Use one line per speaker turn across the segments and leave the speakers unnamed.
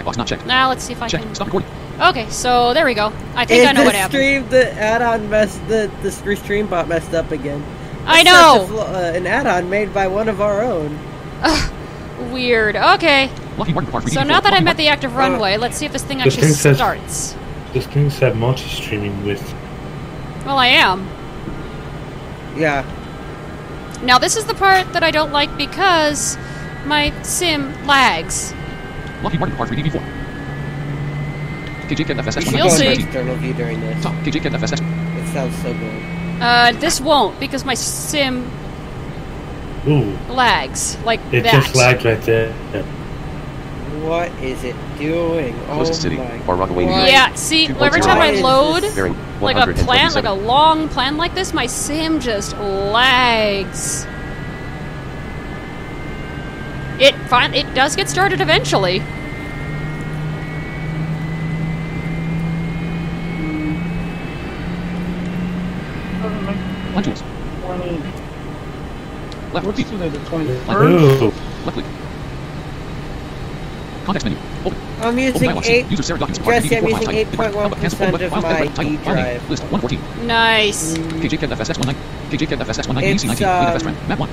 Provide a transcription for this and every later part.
Checkbox not checked.
Now let's see if I
Check.
can.
Stop recording.
Okay, so there we go. I think I know what happened.
The add-on the stream bot messed up again.
I know.
An add-on made by one of our own.
Weird. Okay.
Lucky Martin Park,
So now that I'm at the active runway, let's see if this thing actually starts.
This thing said multi-streaming with.
Well, I am.
Yeah.
Now this is the part that I don't like because my sim lags.
Lucky Martin Park 3DB4. KJ Kid FSS.
You'll see.
External view during this.
Top KJ Kid FSS.
It sounds so good.
This won't because my sim lags like
it
that.
It just lagged right there.
What is it doing?
Closest city, or Rockaway.
Yeah, see, every time I load like a plan, like a long plan like this, my sim just lags. It does get started eventually.
Line tools.
20.
Left
What's
click.
today, the 21st?
Left click. Context menu. Open.
I'm using 8.
User
Jesse, I'm using 8.1% of my E drive.
List 114.
Nice.
KJ Kid FSX 19. KJ Kid FSX 19.
It's,
EC 19. FS friend. Map 1.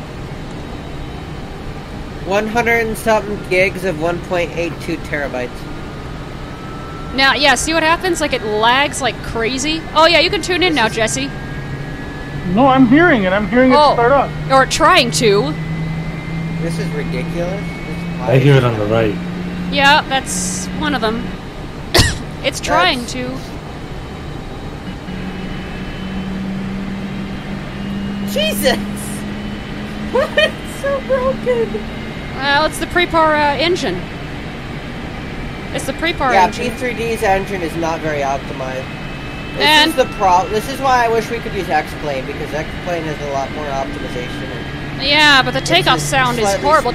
100 and something gigs of 1.82 terabytes.
Now, yeah, see what happens? Like, it lags like crazy. Oh, yeah, you can tune in now, Jesse.
No, I'm hearing it. I'm hearing it start up.
Or trying to.
This is ridiculous.
I hear it on the right.
Yeah, that's one of them. It's trying to.
Jesus! What? It's so broken.
Well, it's the Prepar engine. It's the Prepar engine.
Yeah, P3D's engine is not very optimized. This is the problem. This is why I wish we could use X-Plane, because X-Plane has a lot more optimization.
Yeah, but the takeoff sound is horrible.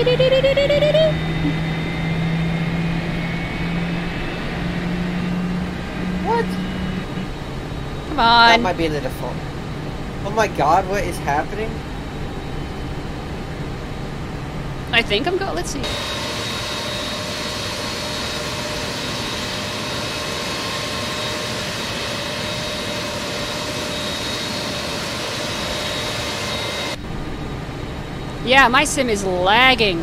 What?
Come on.
That might be the default. Oh my god, what is happening?
I think I'm good. Let's see. Yeah, my sim is lagging.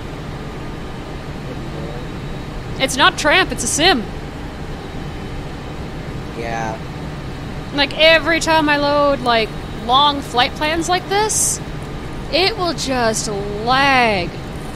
It's not Tramp, it's a sim.
Yeah.
Like, every time I load, like, long flight plans like this, it will just lag.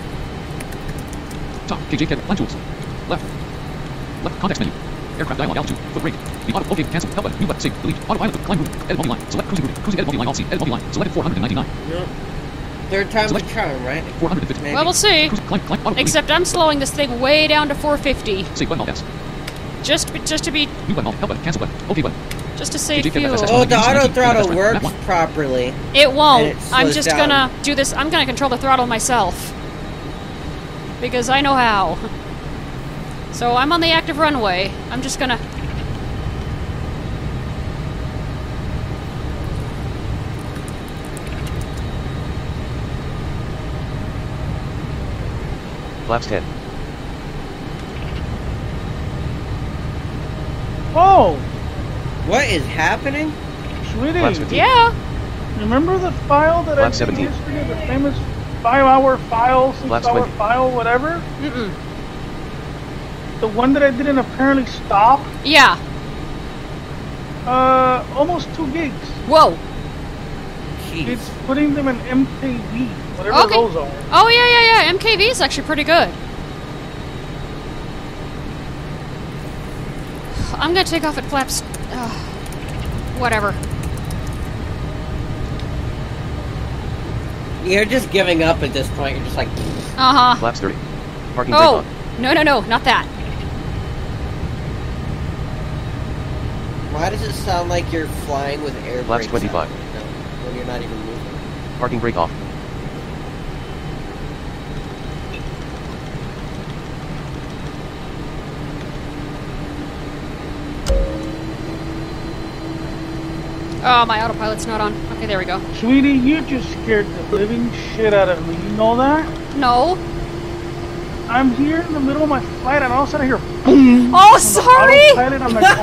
Top KJ Kid line tools. Left. Left context menu. Aircraft dialog altitude. Foot rate. The auto. Okay. Cancel. Help button. Mute button. Save. Delete. Auto pilot. Climb route. Edit multi-line. Select cruising route. Cruising edit multi-line. Alt C. Edit multi-line. Selected 499.
Yep. Third time's a charm, right?
450.
Maybe.
Well, we'll see.
Climb. Auto.
Except I'm slowing this thing way down to 450.
Save button. Alt S.
Just to be.
Mute button. Alt. Help button. Cancel button. Okay button.
Just to save fuel.
Oh, the auto throttle works properly.
It won't.
It
I'm just
down.
gonna do this. I'm gonna control the throttle myself. Because I know how. So I'm on the active runway. I'm just gonna...
Flaps 10.
Oh!
What is happening?
Sweetie.
Flaps 15.
Yeah!
Remember the file that I
Flaps
did
17.
yesterday? The famous 5-hour file,
Flaps
6-hour
20.
file, whatever?
Mm-mm.
The one that I didn't apparently stop?
Yeah.
Almost 2 gigs.
Whoa.
Jeez.
It's putting them in MKV, whatever those are.
Oh, yeah. MKV is actually pretty good. I'm gonna take off at flaps... whatever.
You're just giving up at this point. You're just like...
Uh-huh.
Flaps 30. Parking
Oh!
brake on.
No, not that.
Why does it sound like you're flying with air
Flaps
brakes
25.
on, when you're not even moving?
Parking brake off.
Oh, my autopilot's not on. Okay, there we go.
Sweetie, you just scared the living shit out of me. You know that?
No.
I'm here in the middle of my flight, and all of a sudden I hear boom.
Oh, sorry!
Autopilot, I'm like,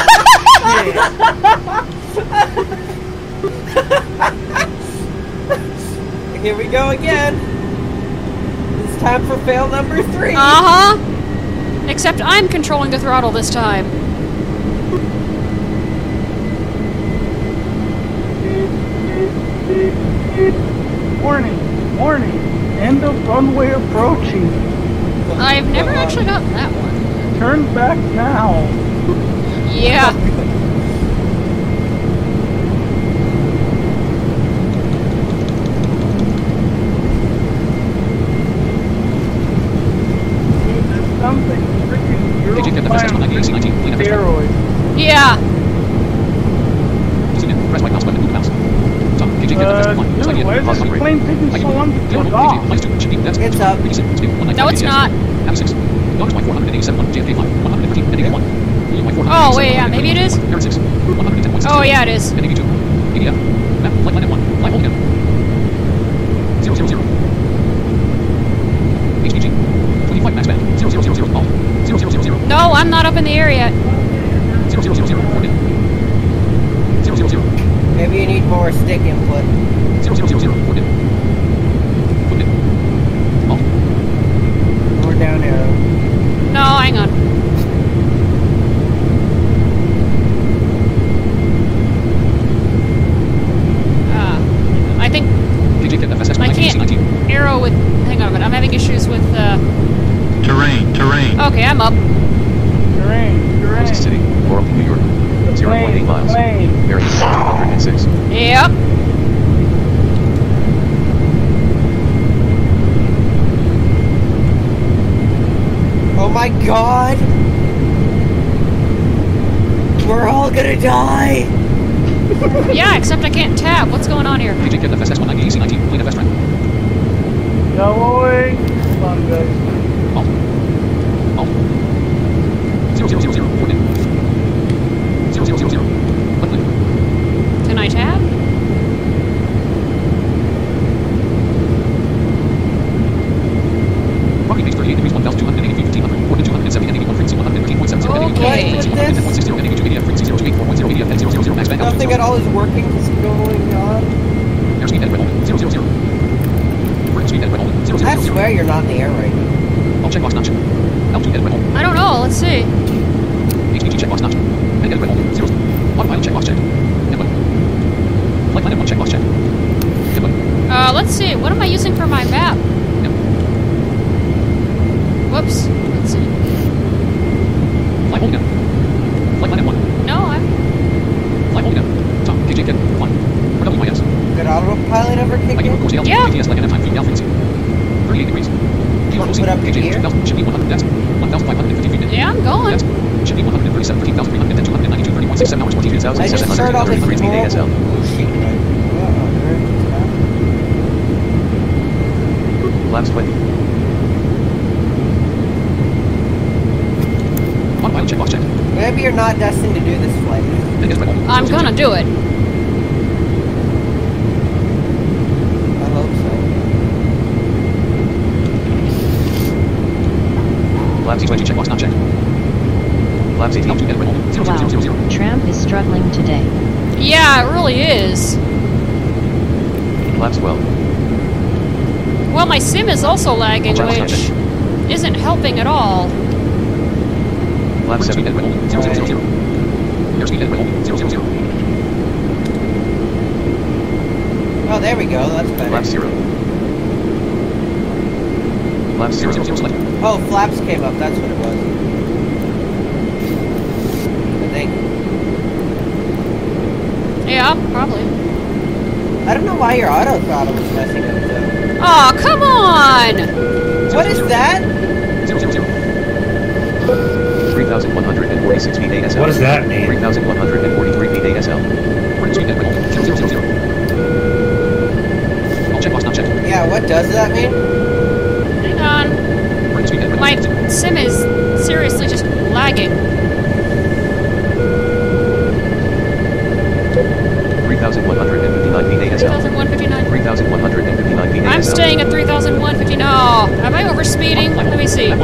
oh,
Here we go again. It's time for fail number 3.
Uh-huh. Except I'm controlling the throttle this time.
warning, warning, end of runway approaching.
I've never actually gotten that one.
Turn back now.
Yeah.
Something freaking
KJ kept FSX 190 AC 19. Clean FS.
steroid.
Yeah.
Easy in. Press right mouse button and move mouse. Top. KJ kept FS 1. Yes, I
Dude,
did.
why is
Pause
this
break.
plane taking so long to take off?
KJ minus 2. Should be. That's
It's up.
No, it's not.
Abby 6. Daughters Y 487 1. JFK 5. 113. NAV 1. Y 487
Oh, wait, yeah, maybe it is.
Parrot 6. 110.6.
Oh, yeah, it is.
NAV 2. ADF. Map. Flight line F1. Flight hold again. 000. HDG. 25 max band. 0000. Alt. 0000.
No, I'm not up in the air yet.
0000. Coordinate. 000.
Maybe you need more stick input.
000. Coordinate. Coordinate. Alt.
Or down arrow.
No, hang on. I think
KJ kept FSX
I
190 AC 19.
can't arrow with... Hang on a minute, I'm having issues with...
Terrain.
Okay, I'm up.
Terrain.
Kansas City, Laurelton, New York. 0.8 miles.
Plane.
Bearing 206.
Yep.
Oh my god! We're all gonna die!
Yeah, except I can't tab. What's going on here?
KJ kept FSX 190 AC 19. Clean FS track.
No way. Come on, guys.
Alt. Alt. 000. Coordinate. 000. Left click.
Can I tab?
Rocky base 38 degrees 1,280 feet 1500. Coordinate 270 NAV 1 frequency 113.70
Okay.
frequency 110.60 NAV 2 ADF frequency 0 to 8 4.0 ADF and 000 max band.
Nothing at all is working. What's going on?
Airspeed at red only. 000. Vertical speed at red only. 000.
I swear you're not in the air right now.
Alt checkbox notch. Altitude at red only.
I don't know. Let's see.
HDG checkbox notch. And at red only. 0. Autopilot checkbox checked. Input. Flight line F1 checkbox checked. Input.
Let's see. What am I using for my map?
Yep.
Whoops. Let's see.
Flight hold again. Flight line F1.
No, I'm...
Flight hold again. Top. KJ get 1. For WIS.
Did autopilot ever kick
IQ
in?
course altitude.
Yeah.
KTS like an F time feet down frequency. 38 degrees. QROC.
Put up the
KJ
gear.
2000. Should be 100 depths. 1,550 feet.
Yeah, I'm going.
Depths. Should be 137, 13,300, and 292, 30.67 hours, 14
I just heard all this
2,733 feet ASL.
bullshit.
Flaps 20.
Autopilot checkbox checked.
Maybe you're not destined to do this flight.
And get red only.
I'm gonna do it.
I hope so.
Flaps
20
20.
checkbox not checked.
Flaps 18.
Altitude at red only. 000.
Wow, Tramp is struggling today.
Yeah, it really is.
Flaps 12.
Well, my sim is also lagging,
Flaps
which
10.
isn't helping at all.
Flaps
Speed at
7.
red only. 000. Airspeed at red only. 000.
Oh, there we go. That's better.
Flaps 0. Flaps 0.
000 select.
Oh, flaps came up. That's what it was. I think.
Yeah, probably.
I don't know why your auto throttle is messing up though.
Oh, come on!
What is that?
000.
3,146 feet ASL.
What does that mean?
3,143 feet ASL.
Vertical speed at red only. 000. All checkbox not checked.
Yeah, what does that mean?
Hang on.
Vertical speed at red
My
only.
sim is seriously just lagging.
3,159 feet ASL.
3,159.
3,159 feet ASL.
I'm staying at 3,150. No, am I overspeeding? Let me see.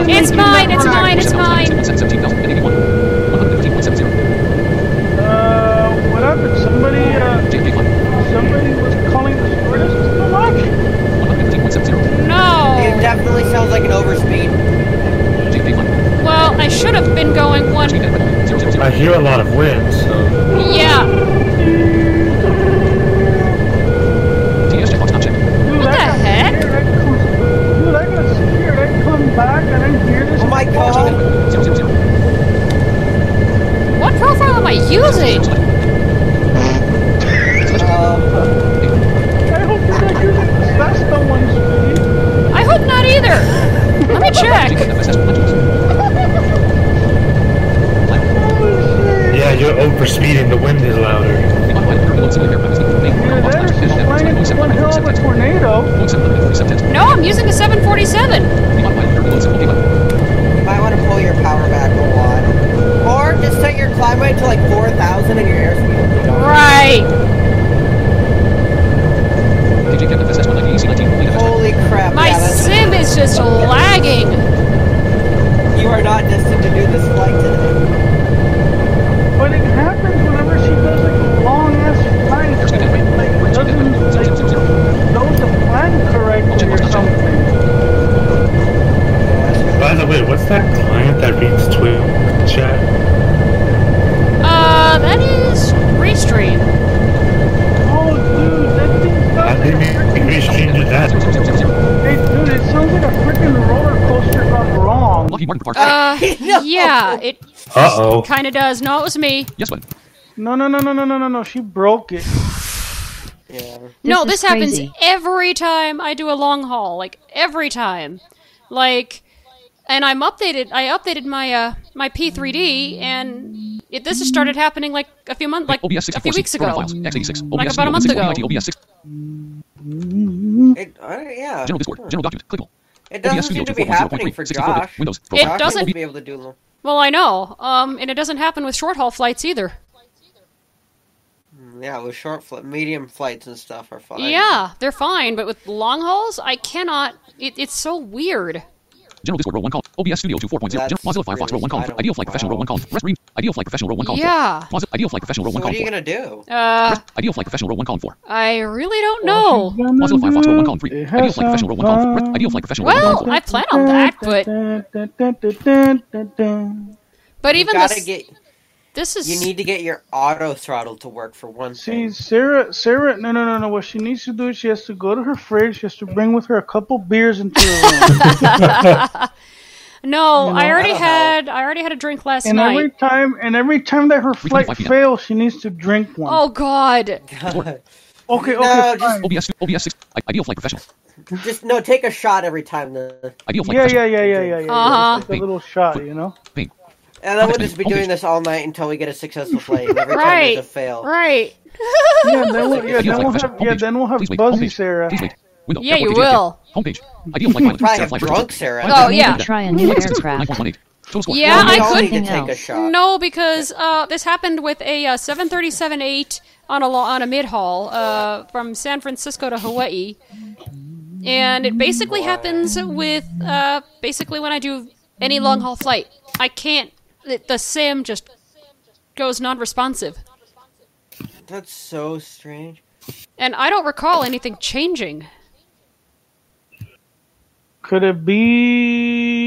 It's mine, it's mine, it's mine.
17,081. 115.70.
What happened? Somebody was calling the stewardess to come up.
115.70.
No.
It definitely sounds like an overspeed.
Well, I should have been going one.
I hear a lot of wind, so...
Yeah. What the heck?
Dude, I got scared. I come back and I hear this.
Oh my god.
What profile am I using?
I hope you're not using this. That's the one, sweetie.
I hope not either. Let me check.
Yeah, you're overspeeding. The wind is louder.
Yeah, that is just flying into one hell of a tornado.
No, I'm using a 747.
You might want to pull your power back a lot. Or just set your climb rate to like 4,000 and your airspeed will be gone.
Right.
Holy crap.
My
yeah, that's-
sim is just lagging.
You are not destined to do this flight today.
But it happens whenever she does like long ass flights. Like doesn't knows the plan correctly or something.
By the way, what's that client that reads Twitter chat?
That is Restream.
Oh dude, that thing
I
sounds like
didn't restream to that.
Hey dude, it sounds like a freaking roller coaster gone wrong.
Yeah, it
Uh-oh.
kind of does. No, it was me.
Yes, what?
No, she broke it.
Yeah.
No,
is
this happens
crazy.
every time I do a long haul. Like, every time. Like, and I updated my my P3D, and this has started happening like a few months, like
OBS
a few weeks ago.
X86.
Like about a month ago.
OBS 6.
Yeah.
General Discord. General document. Clickable.
It doesn't
OBS
seem
Studio
to be
2.0.3,
happening for
64-bit,
Josh.
Windows.
It
Josh
doesn't-
seems to be able to do.
Well, I know. And it doesn't happen with short haul flights either.
Yeah, with medium flights and stuff are fine.
Yeah, they're fine, but with long hauls, I cannot. It's so weird.
General Discord row 1 column. OBS Studio 2 4.0.
That's
Mozilla Firefox row 1 column.
really
Ideal Flight Professional row 1 column. Rest Read. Ideal Flight Professional row 1 column.
Yeah.
Mozilla Ideal Flight Professional row
So
1
what are
column.
you gonna do?
Ideal Flight Professional row 1 column 4.
I really don't know.
Mozilla Firefox row 1 column 3. Ideal Flight Professional row 1 column 4. Ideal Flight Professional row 1 column
Well,
4.
I plan on that, but
You
even
gotta
this,
get.
this is
You need to get your auto throttle to work for one
See,
thing.
Sarah, no. What she needs to do is she has to go to her fridge. She has to bring with her a couple beers into her room.
no.
You know,
I already
that'll
had a drink last
and
night.
every time that her flight
3:25 p.m.
fails, she needs to drink one.
Oh God.
Okay,
No,
fine.
OBS 6. Ideal Flight Professional.
Just no, take a shot every time. The
Ideal Flight
Yeah.
Professional.
Uh-huh.
Just like a little shot, you know.
Bing.
and then we'll just be doing this all night until we get a successful flight. And every time
Right.
there's a fail.
Right.
Yeah, then we'll
Ideal Flight
have
Professional.
then we'll have
Please wait.
Buzzy
Homepage.
Sarah.
Please wait. Window.
Yeah, you
Airport
will.
Homepage. Ideal Flight Pilot.
Probably
Set
have
flight
drunk
register.
Sarah.
Oh, yeah.
Maybe try a new aircraft.
9.18. Total score.
Yeah,
we
I
all
could.
need to
Something
take a
else.
shot.
No, because this happened with a 737-8 on a mid haul from San Francisco to Hawaii, and it basically happens with basically when I do any long haul flight. I can't. The sim just goes non-responsive,
That's so strange.
and I don't recall anything changing.
Could it be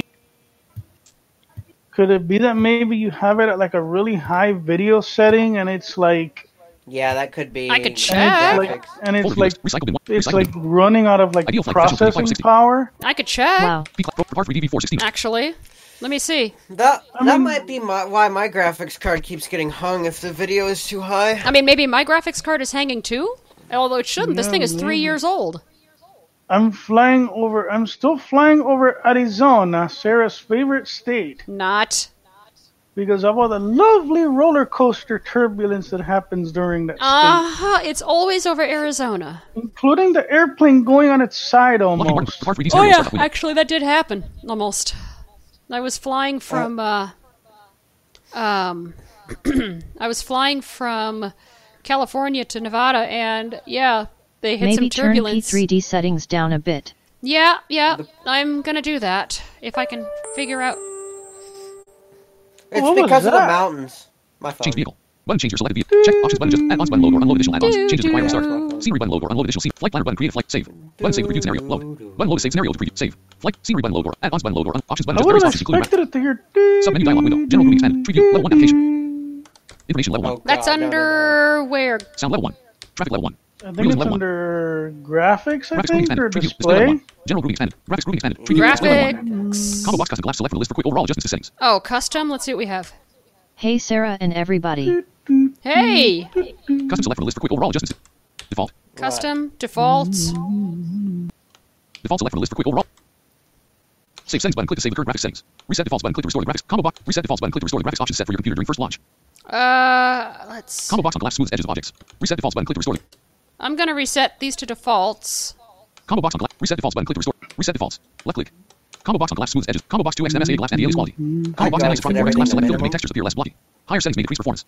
that maybe you have it at like a really high video setting and it's like
Yeah, that could be.
I could
and
check.
it's like
Recycled bin 1.
it's
Recycled
like
bin.
running out of like
Ideal flight professional
processing
2560.
power.
I could check.
Wow.
Part 3 DV416.
Actually, let me see.
That might be why my graphics card keeps getting hung if the video is too high.
I mean, maybe my graphics card is hanging too. Although it shouldn't. This
Yeah,
thing is 3
maybe.
years old.
I'm still flying over Arizona, Sarah's favorite state,
Not.
because of all the lovely roller coaster turbulence that happens during that state,
It's always over Arizona.
including the airplane going on its side
Lucky Martin.
almost.
Part 3D
Oh yeah,
startup window.
actually that did happen almost. I was flying from I was flying from California to Nevada, and yeah, they hit
Maybe
some
turn
turbulence.
P3D settings down a bit.
Yeah, I'm gonna do that. if I can figure out.
It's
What was
because of the
that?
mountains. My phone.
Change vehicle. Button change your selected vehicle. Check options button. Just add-ons button. Load or unload additional add-ons. Changes require restart. Scenery button. Load or unload additional scene. Flight planner button. Create a flight. Save. Button save preview scenario. Load. Button load a save scenario to preview. Save. Flight. Scenery button. Load or add-ons button. Load or options button.
I
Just
would
various
have
options including
expected it to hear.
submenu dialog window. General grouping expanded. Preview. Level 1 application. Information level 1.
Oh,
That's
God, no, no, no.
under where?
Sound level 1. Traffic level 1.
I think it's under graphics, I
Graphics grouping
think, or
expanded. Preview. Display level 1.
display.
General grouping expanded. Graphics grouping expanded. Preview. Display level 1.
Graphics.
Combo box custom glass select from the list for quick overall adjustments to settings.
Oh, custom. Let's see what we have.
Hey Sarah and everybody.
Hey,
Custom select from the list for quick overall adjustments. Default.
custom defaults.
Default select from the list for quick overall. Save settings button. Click to save the current graphics settings. Reset defaults button. Click to restore the graphics. Combo box. Reset defaults button. Click to restore the graphics options set for your computer during first launch.
Let's.
Combo box on glass smooths edges of objects. Reset defaults button. Click to restore.
I'm gonna reset these to defaults.
Combo box on glass. Reset defaults button. Click to restore. Reset defaults. Left click. Combo box on glass smooths edges. Combo box 2x MSA glass anti-alias quality. Combo box
going
anisotropic
for
4x
everything
glass select filter to
minimum.
make textures appear less blocky. Higher settings may decrease performance.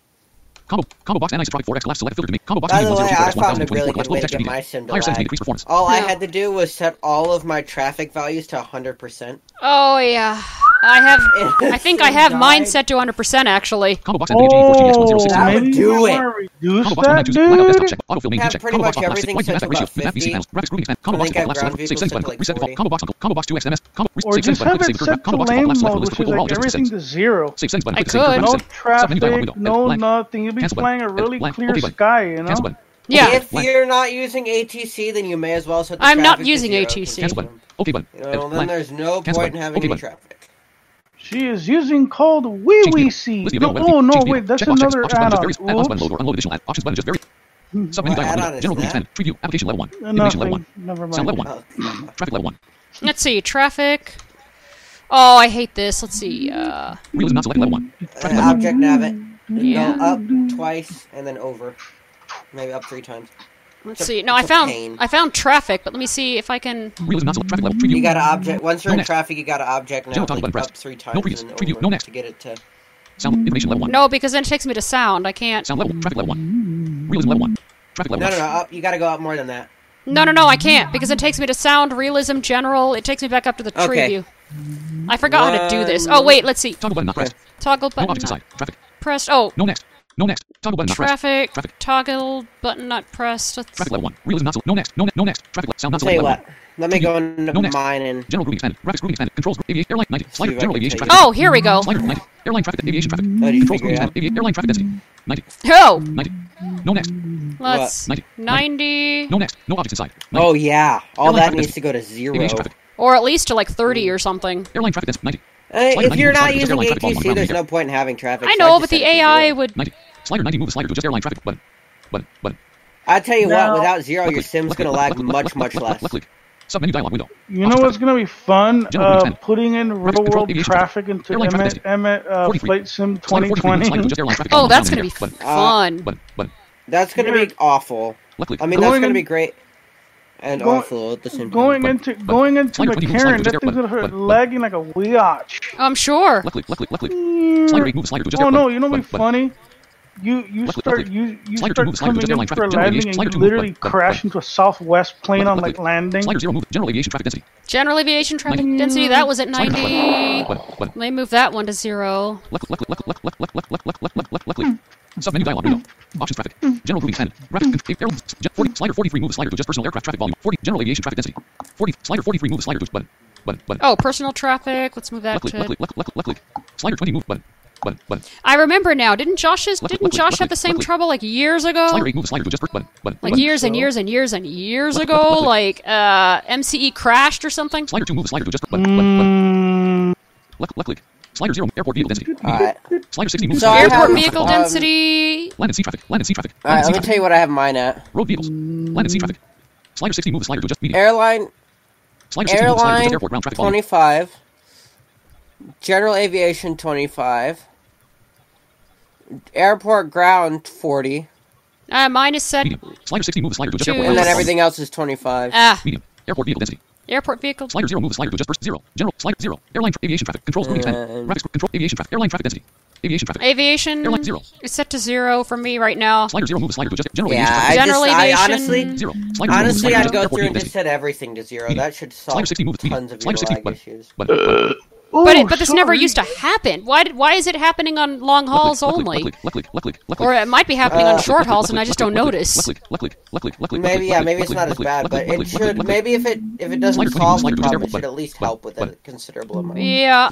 Combo box anisotropic 4x glass select filter to make combo box
By the way,
1024
I
x
found a really
1024 glass
good way
low
to
texture
get my
detail.
sim to
Higher settings may
lag.
decrease performance.
All I
No.
had to do was set all of my traffic values to 100%.
Oh yeah, I have. I think I have mine set to 100% actually.
Combo box NVIG 14x1060.
That would
maybe
do
you
it.
wanna reduce
Combo box
that,
blackout juice, blackout desktop
dude.
check, autofill main
Have
check,
pretty
combo box
much
on glass,
everything
white
set
matte
to
ratio,
about
with map
50.
panels, graphics grouping expand, combo
I
box
think
on
I've
glass
ground
select,
vehicles
save settings
set to
button,
like
reset default,
40.
combo box 2x MS, combo
Or
save settings
just
button,
have
click
it
to save the
set to
combo box on
lane
glass select
mode,
for list
which
for
is
quick overall
like
adjustment
everything
settings.
to zero.
Save settings button,
I
click to save
could.
current
No
setting. Submenu dialog
traffic,
window.
no
Blank.
nothing. You'll be
Cancel
flying a
button.
really
Blank.
clear
Okay button.
sky, you know?
Cancel button.
Yeah.
If
Blank.
you're not using ATC, then you may as well set the
I'm not
traffic to
using
0,
ATC.
'cause,
Cancel button. Okay button.
You know, then
Blank.
there's no
Cancel
point
button.
in having
Okay
any
button.
traffic.
She is using code wee
Change
wee
vehicle.
C.
List the
No,
available
oh no,
change
wait,
vehicle.
that's
Check box checks.
another
Options button just
add-on.
various add-ons button load
Oops.
or unload additional add options button just very. Submenu
What
dialog
add-on
window.
is
General grouping
that?
expanded. Preview application level 1. Information level 1.
Nothing. Never
Sound
mind.
level 1. Traffic level 1.
Let's see, traffic. Oh, I hate this. Let's see.
Realism not selected level 1. Traffic level 1.
Object nav it.
Yeah.
Go up twice and then over. Maybe up 3 times.
Let's
It's a-
see. No,
it's a pain.
I found traffic, but let me see if I can.
Realism not select traffic level. Preview.
You gotta object, once you're
No
in
next.
traffic, you gotta object
General
nav
toggle button
like
pressed.
up 3 times
No previous.
and then
Preview.
over
No next.
to get it to...
Sound information level 1.
No, because then it takes me to sound. I can't.
Sound level. Traffic level 1. Realism level 1. Traffic level
No,
1.
no, no, up. You gotta go up more than that.
No, I can't because it takes me to sound, realism, general. It takes me back up to the tree
Okay.
view. I forgot how to do this. Oh wait, let's see.
Toggle button not pressed.
Toggle
No
button
objects
not
inside. Traffic.
pressed. Oh,
No next. No next. Toggle button not pressed.
traffic.
Traffic.
Toggle button not pressed. Let's-
Traffic level 1. Realism not select. No next. No next. Traffic sound not
Tell you
selected level
what. Let me go into
No next.
mine and...
1. General grouping expanded. Graphics grouping expanded. Controls aviation airline 90. Slider
See if I
general
can
aviation
tell
traffic.
Oh, here we go.
Slider 90. Airline traffic aviation traffic.
How do you
Controls
figure
grouping
it out?
expanded. Airline traffic density. 90.
Oh,
90. No next.
let's
90.
90
No next. No objects inside. 90.
Oh, yeah. All
Airline
that
traffic
needs
density.
to go to 0.
Aviation traffic.
or at least to like 30 or something.
Airline traffic density. 90.
If you're not
Slider
using
airline traffic volume on
ATC,
ground
there's
in
no
the
point in having traffic.
I
so
know,
just
but
set
the
it to
AI
0.
would.
90. Slider 90 move the slider to adjust airline traffic button. Button.
I tell you
Now-
what, without 0,
Left
your
click,
sim's
left
gonna
click,
lag
left click,
much,
left
much
click,
less.
Left click. Submenu dialog window.
You know what's gonna be fun?
General expand.
Putting in real
control
world
aviation
traffic into
Airline traffic
Flight
43.
Sim
Slider 43 move the slider to
2020.
adjust airline traffic
Oh,
volume
that's
down
gonna
in
be
the air.
fun.
Button.
That's gonna be awful.
Left click.
I mean,
Going
that's gonna
in-
be great and
Going-
awful at the same time.
Going
Button.
into
Button. Slider 20 move
McCarran,
slider to
that
adjust
thing's
air-
gonna hurt
button.
lagging like a weotch.
I'm sure.
Left click. Slider 8 move the slider to adjust
Oh
air-
no,
button.
you know what'd be
Button.
funny? You
Left click,
start
left click.
you
Slider to
start
move, slider to
coming
adjust airline
in for
traffic,
a
general
landing
aviation,
and
slider
you
to move,
literally
button.
crash into a southwest plane on
Left
like
click.
landing.
Slider 0 move general aviation traffic density.
General aviation traffic density. That was at
Slider
90.
Button.
Let me move that one to 0.
Left click. Submenu dialog window. Options traffic. General grouping expanded. Graphic. 40. Slider 43 move the slider to adjust personal aircraft traffic volume. 40. General aviation traffic density. 40. Slider 43 move the slider to button.
Oh, personal traffic. Let's move that
Left click.
to.
Left click. Slider 20 move button.
I remember now. Didn't Josh
Left
have
click,
the
left
same
click.
trouble like years ago?
Slider 8 move the slider to adjust button.
Like years and years and years and years ago, like MCE crashed or something.
Slider 2 move the slider to adjust button. Left click. Slider 0 airport vehicle density.
Alright.
Slider 60 move
So I
Airport
have,
vehicle density.
Land and sea traffic. Land and sea traffic.
Alright, let me tell you what I have mine at.
Road vehicles. Land and sea traffic. Slider 60 move the slider to adjust medium.
Airline
Slider 60 move the slider to adjust airport ground traffic volume.
25. General aviation 25. Airport ground 40.
Mine is set.
Medium. Slider 60 move the slider to adjust
Choose.
airport
And
ground
then
traffic
everything else is 25.
Ah,
medium. Airport vehicle density.
airport vehicle.
Slider 0 move the slider to adjust burst 0. General slider 0. Airline aviation traffic. Controls grouping expanded. Graphics control aviation traffic. Airline traffic density. Aviation traffic.
Aviation
Airline 0.
is set to 0 for me right now.
Slider 0 move a slider to adjust it. General
Yeah,
aviation
General
I
aviation.
honestly,
0. Slider 0 move a
honestly,
slider to
I'd
adjust
go
airport
through and
density.
just set everything to 0. That should solve
Slider 60 move
tons of your
Slider 60
lag issues.
But
But this never used to happen. Why is it happening on long hauls only? Or it might be happening on short hauls and I just don't notice.
Maybe it's not as bad, but it should. Maybe if it doesn't solve the problem, it should at least help with a considerable amount.
Yeah.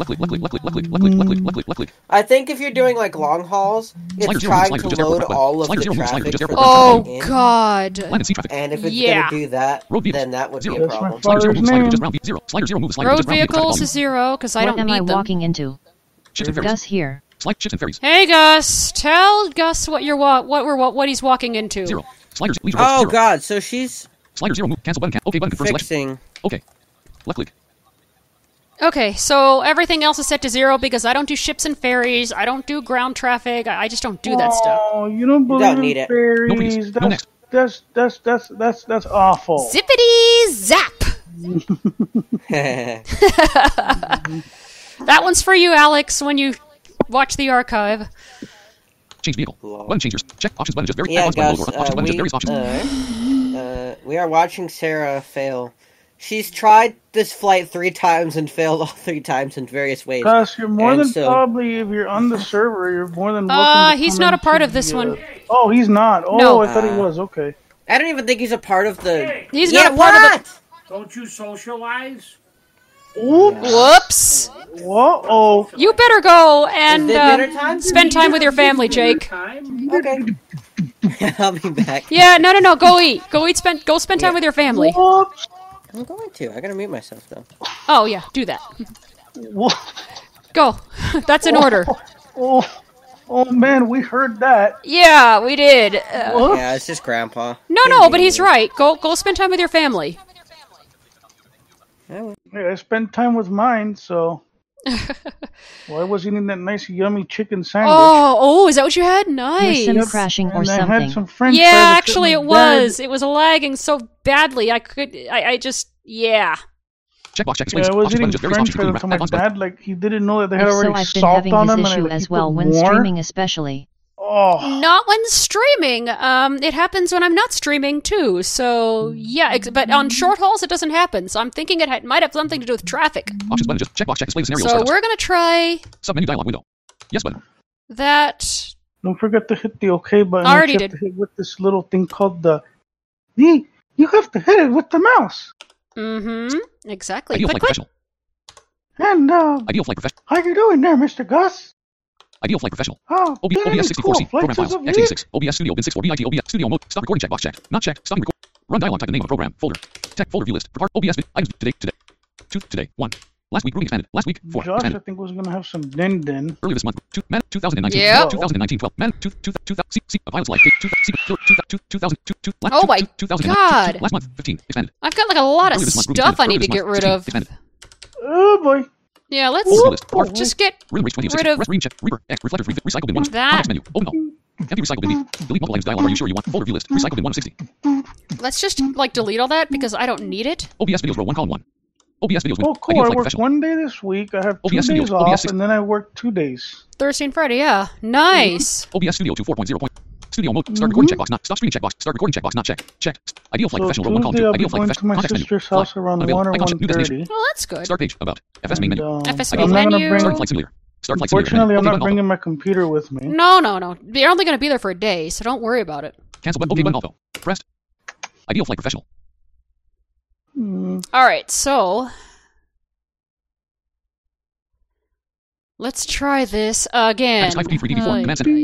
I think if you're doing like long hauls, it's trying to load all of the traffic for the
Oh
coming in.
God.
And if it's
Yeah.
gonna do that, then that would be a problem.
Road vehicles is 0 because I
What
don't
am I
need them.
walking into? Gus here.
Slight ships and ferries.
Hey Gus, tell Gus what he's walking into.
0. Sliders. Leisure
Oh
0.
God, so she's
Slider 0 move. Cancel button. OK button. Confirm selection.
fixing.
OK. Left click.
Okay, so everything else is set to 0 because I don't do ships and ferries. I don't do ground traffic. I just don't do that stuff.
Oh, you don't believe
don't
in
need it.
fairies.
No, please. No, next.
That's awful.
Zippity zap. That one's for you, Alex, when you watch the archive.
Change vehicle. Button changers. Check options button. Just very
Yeah,
advanced
Gus,
button. Options button. Just various options.
we are watching Sarah fail. She's tried this flight 3 times and failed all 3 times in various ways.
Gus, you're more
And
than
so-
probably, if you're on the server, you're more than welcome to
He's
come
not a part
into
of this
the,
one.
Oh, he's not. Oh,
No.
I thought he was. Okay.
I don't even think he's a part of the.
He's
yeah,
not a part of the.
Don't you socialize?
Oops.
Whoops.
Whoa.
You better go and
Is it dinner time?
spend time with your family, Jake.
Time?
Okay. I'll be back.
Yeah, no. Go eat. Go spend time with your family.
Whoops.
I'm going to. I gotta mute myself though.
Oh yeah, do that.
Whoa.
Go. That's in order.
Oh, man, we heard that.
Yeah, we did.
Yeah, it's just Grandpa.
No, but he's right. Go spend time with your family.
Yeah,
Hey, I spent time with mine, so. Well, I was eating that nice, yummy chicken sandwich.
Oh, is that what you had?
Your
Nice.
sim crashing or
and I had
something.
some French
Yeah,
fries that
actually
took
it
me dead.
was. It was lagging so badly. I just, yeah.
Checkbox check
Yeah,
displays.
I was
Options
eating
button. Just various
French
options.
fries
Including
until my
advanced button.
dad, like, he didn't know that they had
If so,
already
I've been
salt
having
on
this
them, and I
issue
would
as
keep
well
it
when
warm.
streaming especially.
Oh,
Not when streaming. It happens when I'm not streaming too. So yeah, but on short hauls it doesn't happen. So I'm thinking it might have something to do with traffic.
Options button. Just checkbox check display the scenario.
So
Startups.
we're gonna try
Submenu dialog window. Yes button.
that.
don't forget to hit the OK button.
I already
which you have
did.
to hit with this little thing called the. You have to hit it with the mouse.
Mm-hmm. Exactly.
Ideal flight
Click.
professional.
And
Ideal flight professional.
how you doing there, Mr. Gus?
Ideal flight professional.
Oh,
OBS
very
64C.
cool.
Program
Flights
files.
of
x86. OBS Studio Bin 64 BIT OBS Studio Mode. Stop recording checkbox checked. Not checked. Stopping record. Run dialog. Type the name of the program. Folder. Tech folder view list. Prepare OBS items. Today. 1. Last week. Grouping expanded. Last week. 4.
Josh, I
Expanded.
think was gonna have some din.
Earlier this month. 2019.
Yep.
2019. 12. Man. 2000. See. Violence life. 2000.
Oh my
2000.
God.
Last month. 15. Expanded.
I've got like a lot of
Earlier this month. Grouping
stuff I
expanded.
need to get
Earlier this
rid
month.
of.
15. Expanded.
Oh boy.
Yeah, let's
View list. Part.
just get
Rhythm race 20 of
rid
60.
of
Rest reading check. Reaper. X. Reflectors. Recycle bin 1.
That.
Context menu. Open all. Empty recycle bin B. Delete multiple items dialog. Are you sure you want? Folder view list. Recycle bin 1 of 60.
let's just like delete all that because I don't need it.
OBS videos row 1 column 1. OBS videos
Oh,
with
cool.
Ideal
I
flight
worked
professional.
1 day this week. I have 2
OBS
days
Studios,
off,
OBS
and then I work 2 days.
Thursday and Friday, yeah. Nice.
OBS Studio 2 4.0. Studio mode. Start recording checkbox. Not. Stop streaming checkbox. Start recording checkbox. Not checked. Checked. Ideal flight
So
professional row 1 column
Tuesday
2.
I'll be
Ideal flight
going to
professional.
my
Context menu.
sister's
Flight.
house around
Unavailable.
1 or
Icon check. New destination.
1:30.
Well, that's good.
Start page. About. FS main menu.
FS
I'm not gonna
menu.
bring.
Start flight simulator. Start flight simulator.
Fortunately, I'm
OK
not
button
bringing
alpha.
my computer with me.
No. You're only gonna be there for a day, so don't worry about it.
Cancel button. OK button alpha. Pressed. Ideal flight professional.
All right, so let's try this again.
Access 5D3D4. Command center.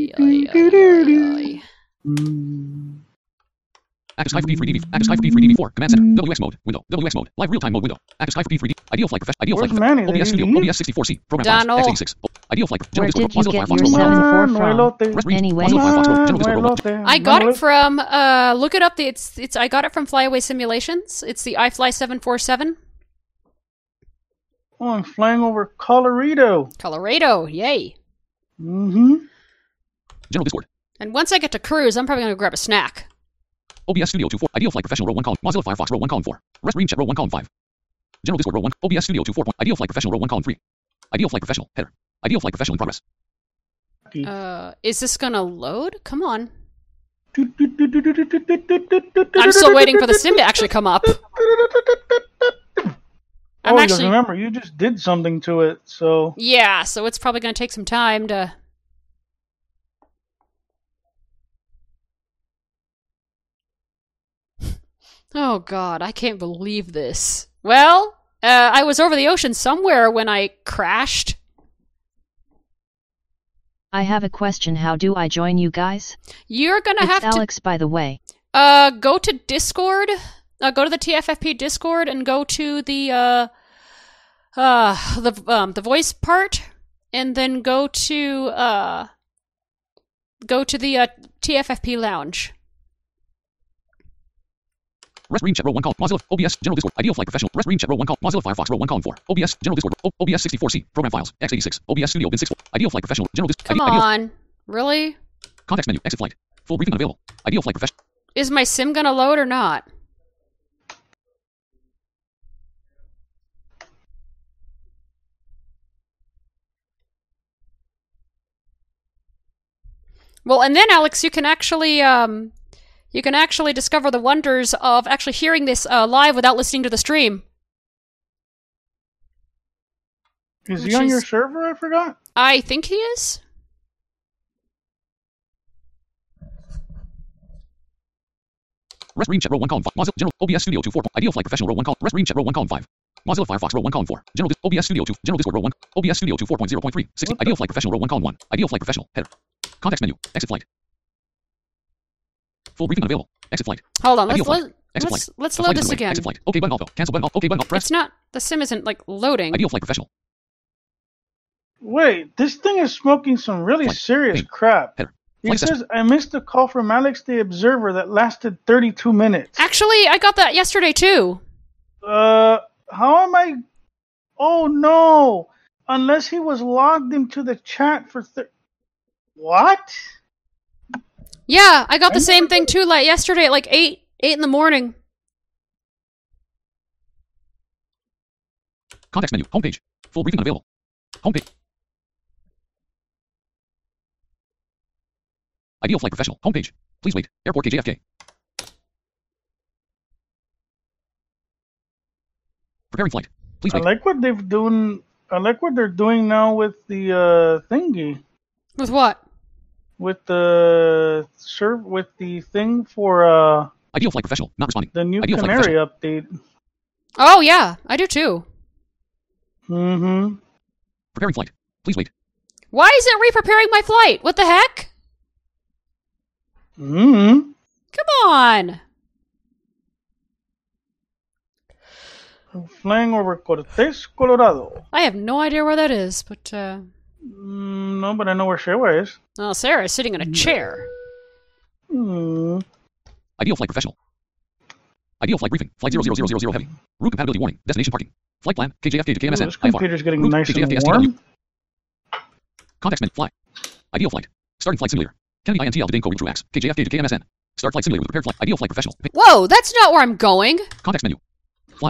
Access 5D3D. Access 5D3D4. Command center. WX mode. Window. WX mode. Live real-time mode window. Access 5D3D. Ideal flight professional. Ideal flight
Where's Manny?
OBS Studio.
Did he
OBS 64C. Program files.
Donald.
x86. Ideal flight.
Where
General
did you
Discord.
get
Mozilla
your
Firefox.
Ah,
744
no
from?
elote.
Rest read.
Anyway.
Mozilla Firefox. General
No
Discord.
elote.
I got
No
it from look it up. I got it from Flyaway Simulations. It's the iFly 747.
Oh, I'm flying over Colorado.
Colorado, yay!
Mm-hmm.
General Discord.
And once I get to cruise, I'm probably gonna grab a snack.
OBS Studio 2 4. Ideal flight professional row 1 column. Mozilla Firefox row 1 column 4. Rest reading check row 1 column 5. General Discord row 1. OBS Studio 2 4. Ideal flight professional row 1 column 3. Ideal flight professional header. Ideal flight professional in progress.
lucky.
Is this gonna load? Come on.
I'm
I'm still waiting for the sim to actually come up. I'm
because
actually...
remember, you just did something to it, so...
Yeah, so it's probably gonna take some time to... Oh god, I can't believe this. Well, I was over the ocean somewhere when I crashed.
I have a question. How do I join you guys?
You're gonna
It's
have
Alex, by the way.
to go to Discord. Go to the TFFP Discord and go to the voice part, and then go to the TFFP lounge.
Rest reading chat row 1 call Mozilla OBS General Discord Ideal Flight Professional Rest reading chat row 1 call Mozilla Firefox row 1 column 4 OBS General Discord OBS 64C Program Files x86 OBS Studio Bin 64 Ideal Flight Professional General Discord
Come on, really?
Context menu Exit flight Full briefing unavailable Ideal Flight Professional
Is my sim gonna load or not? Well, and then Alex, you can actually discover the wonders of actually hearing this live without listening to the stream.
Is he on your server? I forgot.
I think he is.
Rest reading chat row 1 column 5 Mozilla General OBS Studio 2 4 Ideal Flight Professional row 1 column Rest reading chat row 1 column 5 Mozilla Firefox row 1 column 4 General OBS Studio 2 General Discord row 1 OBS Studio 2 4.0.3 60 Ideal Flight Professional row 1 column 1 Ideal Flight Professional header Context menu Exit flight Full briefing unavailable Exit flight
Hold on,
Ideal flight.
let's load this again.
Exit flight OK button auto Cancel button OK button auto press
It's not, the sim isn't like loading.
Ideal Flight Professional
Wait, this thing is smoking some really
Flight.
serious
Thing.
crap.
Header.
It
Flight
says, I missed a call from Alex the Observer that lasted 32 minutes.
Actually, I got that yesterday too.
How am I... Oh no! Unless he was logged into the chat for... What?
Yeah, I got the same thing too, like yesterday at like 8 in the morning.
Context menu Homepage Full briefing unavailable Homepage Ideal Flight Professional Homepage Please wait Airport KJFK Preparing flight Please
I
wait
like what they're doing now with the thingy.
With what?
With the thing for
Ideal Flight Professional not responding
the new
Ideal Flight
Canary
Professional
update.
Oh yeah, I do too.
Mm-hmm.
Preparing flight Please wait
Why is it re-preparing my flight? What the heck?
Mm-hmm.
Come on.
Flying over Cortez, Colorado.
I have no idea where that is, but
No, but I know where Shewa is.
oh, Sarah is sitting in a chair.
Ideal Flight Professional Ideal Flight Briefing Flight 00000 Heavy Route Compatibility Warning Destination Parking Flight Plan KJFK to KMSN
This computer's getting
Route
nice
KJFK
and
STW
warm.
Context menu Fly Ideal Flight Starting Flight Simulator Kennedy INTL to Danco Route X KJFK to KMSN Start Flight Simulator with Prepared Flight Ideal Flight Professional
Whoa, that's not where I'm going.
Context menu Fly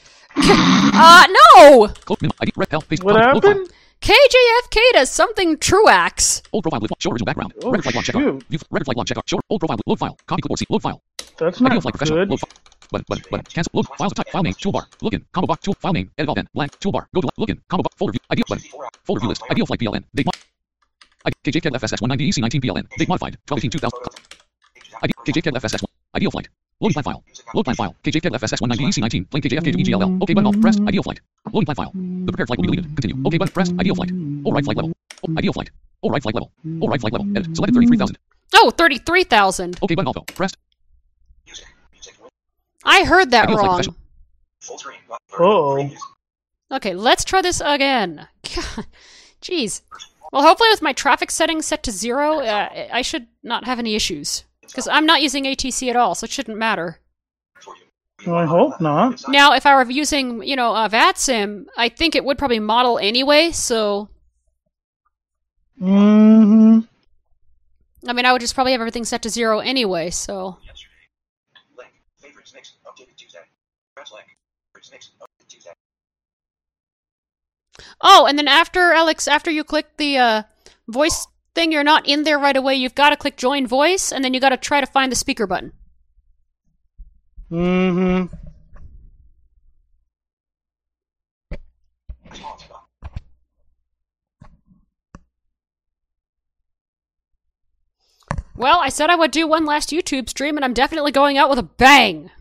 No!
Cloak minimum ID red hell paste
What
load file.
happened?
KJFK does something Truax.
Old profile with show original background
Oh,
record flight log check
shoot.
View record flight log check show old profile load file copy clipboard C load file
That's
Ideal
not
Flight Professional
good.
load file Button cancel load files of type file name toolbar login combo box tool file name edit all blank toolbar go to login combo box folder view ideal button folder view list Ideal Flight PLN date KJKED FSS 190 EC19 PLN date modified 12/18/2000 KJKED FSS Ideal Flight loading plan file load plan file KJKED FSS 190 EC19 plain KJFK to EGLL OK button off press Ideal Flight loading plan file the prepared flight will be deleted continue OK button press Ideal Flight all right flight level Ideal Flight all right flight level all right flight level edit selected 33,000
Oh, 33,000.
OK button auto pressed
I heard that
Ideal Flight
wrong.
Professional
Okay, let's try this again. God, jeez. Well, hopefully with my traffic settings set to 0, I should not have any issues. Because I'm not using ATC at all, so it shouldn't matter.
Well, I hope not.
Now, if I were using, VATSIM, I think it would probably model anyway, so...
Mm-hmm.
I mean, I would just probably have everything set to 0 anyway, so... Oh, and then after, Alex, after you click the voice thing you're not in there right away, you've got to click join voice, and then you got to try to find the speaker button.
Mm-hmm.
Well, I said I would do one last YouTube stream, and I'm definitely going out with a bang.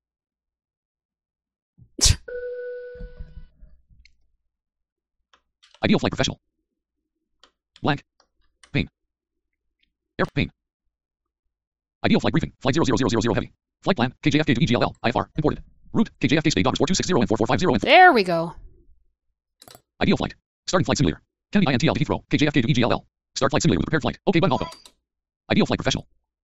Ideal flight professional. Blank. Pain. Air pain. Ideal flight briefing. Flight 00000 heavy. Flight plan. KJFK to EGLL. IFR. Imported. Route. KJFK stay dogs 4260 and 4450 and
There we go.
Ideal flight. Starting flight simulator. Kennedy INTL to Heathrow. KJFK to EGLL. Start flight simulator with prepared flight. OK button also. Ideal flight professional.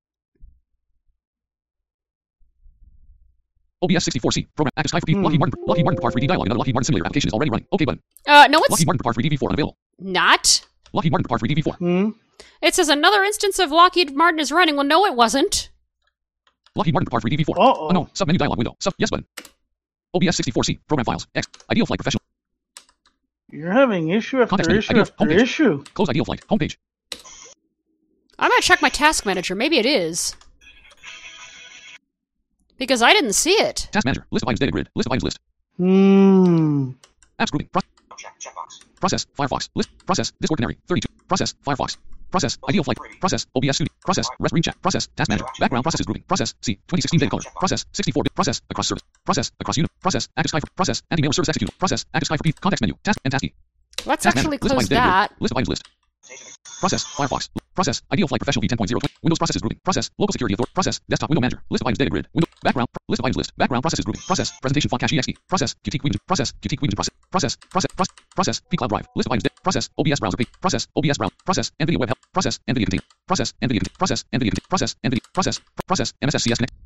OBS 64C. Program active Sky for P. Lockheed Martin Part 3D dialog. Another Lockheed Martin simulator application is already running. OK button.
No, it's
Lockheed Martin Part 3D V4 unavailable.
not.
Lockheed Martin Part 3D V4.
It says another instance of Lockheed Martin is running. Well, no, it wasn't.
Lockheed Martin Part 3D V4.
Uh-oh.
Unknown. Submenu dialog window. Yes button. OBS 64C. Program files. X. Ideal flight professional.
You're having issue after
Context menu.
issue
Ideal.
after
Homepage.
issue.
Close ideal flight. Homepage.
I'm going to check my task manager. Maybe it is. Because I didn't see it.
Task manager. List of items data grid. List of items list. Apps grouping. Process. Firefox. List. Process. Discord Canary. 32. Process. Firefox. Process. Ideal flight. Process. OBS Studio. Process. Rest Read Chat. Process. Task manager. Background processes grouping. Process. C. 2016 data color. Process. 64-bit. Process. Across service. Process. Across unit. Process. Active Sky for. Process. Anti-mailer service executable. Process. Active Sky for P. Context menu. Task and task key.
Let's
Task
actually
manager. List of
close
items data
that.
grid. List of items list. Process. Firefox. Process. Ideal flight professional V10.0. Windows processes grouping. Process. Local security authority. Process. Desktop window manager. List of items data grid. Window. Background. List of items list. Background processes grouping. Process. Presentation font cache exe. Process. Qt Queen. Process. Qt Queen. Process. Process. P cloud drive. List of items. Process. OBS browser page. Process. OBS browser. Process. NVIDIA web help. Process. NVIDIA contain. Process. NVIDIA contain. Process. NVIDIA contain. Process. NVIDIA. Process. MSSCS connect.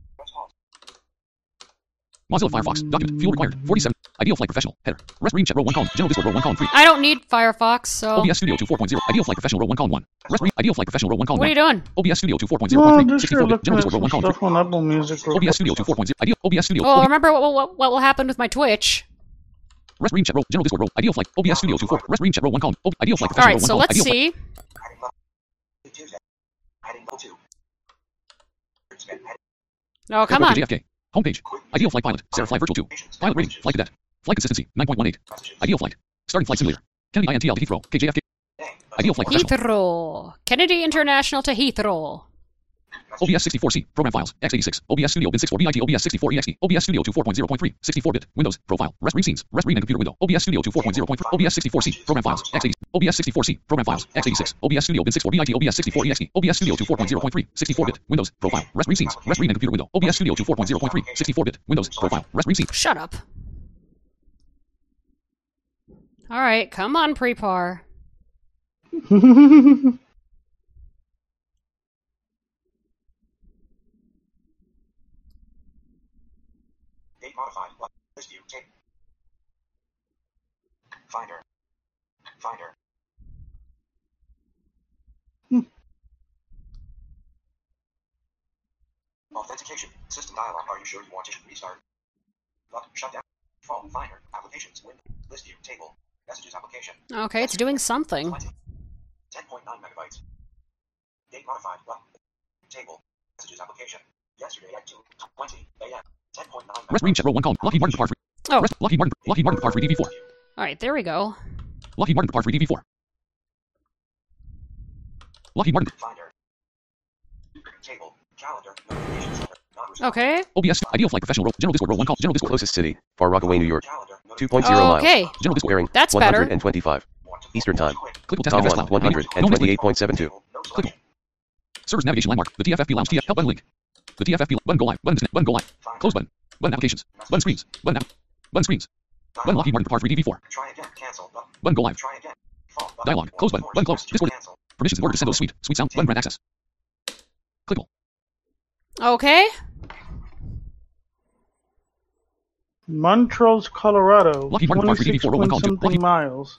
Mozilla Firefox. Document. Fuel required. 47. Ideal flight professional. Header. Rest Read Chat row 1 column. General Discord row 1 column 3.
I don't need Firefox, so...
OBS Studio 2 4.0. Ideal flight professional row 1 column 1. Rest Read. Ideal flight professional row 1 column
What are
1.
you doing?
OBS Studio 2 4.0
No,
column
I'm
3.
just here
64 bit.
looking
General
at
Discord row
some
1 column 3.
stuff on Apple Music. real
OBS
quick.
Studio 2 4.0. Ideal OBS Studio.
Well, remember what will happen with my Twitch.
Rest Read Chat row. General Discord row. Ideal flight. OBS Studio 2 4. Rest Read Chat row 1 column. Ideal flight professional row 1
Alright, so
column.
let's
Ideal flight.
see. Oh, come
Airport
on.
JFK. Homepage. Ideal flight pilot. Sarah Flight Virtual 2. Pilot rating. Flight cadet. Flight consistency. 9.18. Ideal flight. Starting flight simulator. Kennedy INTL to Heathrow. KJFK. Ideal flight professional.
Heathrow. Kennedy International to Heathrow.
OBS 64C. Program files. x86. OBS Studio bin 64 BIT. OBS 64 EXE. OBS Studio 2 4.0.3. 64-bit. Windows. Profile. Rest read scenes. Rest read and computer window. OBS Studio 2 4.0.3. OBS 64C. Program files. x86. OBS 64C. Program files. x86. OBS Studio bin 64 BIT. OBS 64 EXE. OBS Studio 2 4.0.3. 64-bit. Windows. Profile. Rest read scenes. Rest read and computer window. OBS Studio 2 4.0.3. 64-bit. Windows. Profile. Rest read scenes.
Shut up. Alright, come on, Prepar.
Date modified. List view. Tape. Finder. Authentication. System dialog. Are you sure you want to restart? Shut down. Phone. Finder. Applications. Window. List view. Table. Messages application.
Okay, it's doing something.
10.9 megabytes. Date modified. Table. Messages application. Yesterday at 2:20 a.m. 10.9 megabytes.
Rest read chat row 1 column. Lockheed Martin Part 3.
Oh.
Lockheed Martin Part 3 DV4.
Alright, there we go.
Lockheed Martin Part 3 DV4. Lockheed Martin.
Finder. Table. Calendar. Notification center.
Okay.
OBS. Ideal flight professional row. General Discord row 1 column. General Discord.
Closest city, Far Rockaway, New York.
Calendar.
2.0 miles.
Okay.
General Discord.
Bearing
That's better.
125. Eastern Time.
Clickable test
Tom
FS
1,
cloud.
128.72.
Clickable. Server's navigation landmark. The TFFP Lounge TF help button link. The TFFP button go live. Button disconnect. Button go live. Close button. Button applications. Button screens. Button app. Button screens. Button Lockheed Martin Part 3 DV4.
Try again. Cancel.
Button go live.
Try again.
Dialog. Close button. Button close. Discord.
Cancel.
Permissions in order to send those suite. Suite sound. Button grant access. Clickable.
Okay.
Montrose, Colorado.
Lockheed Martin Part 3 DV4 row 1 column 2.
something miles.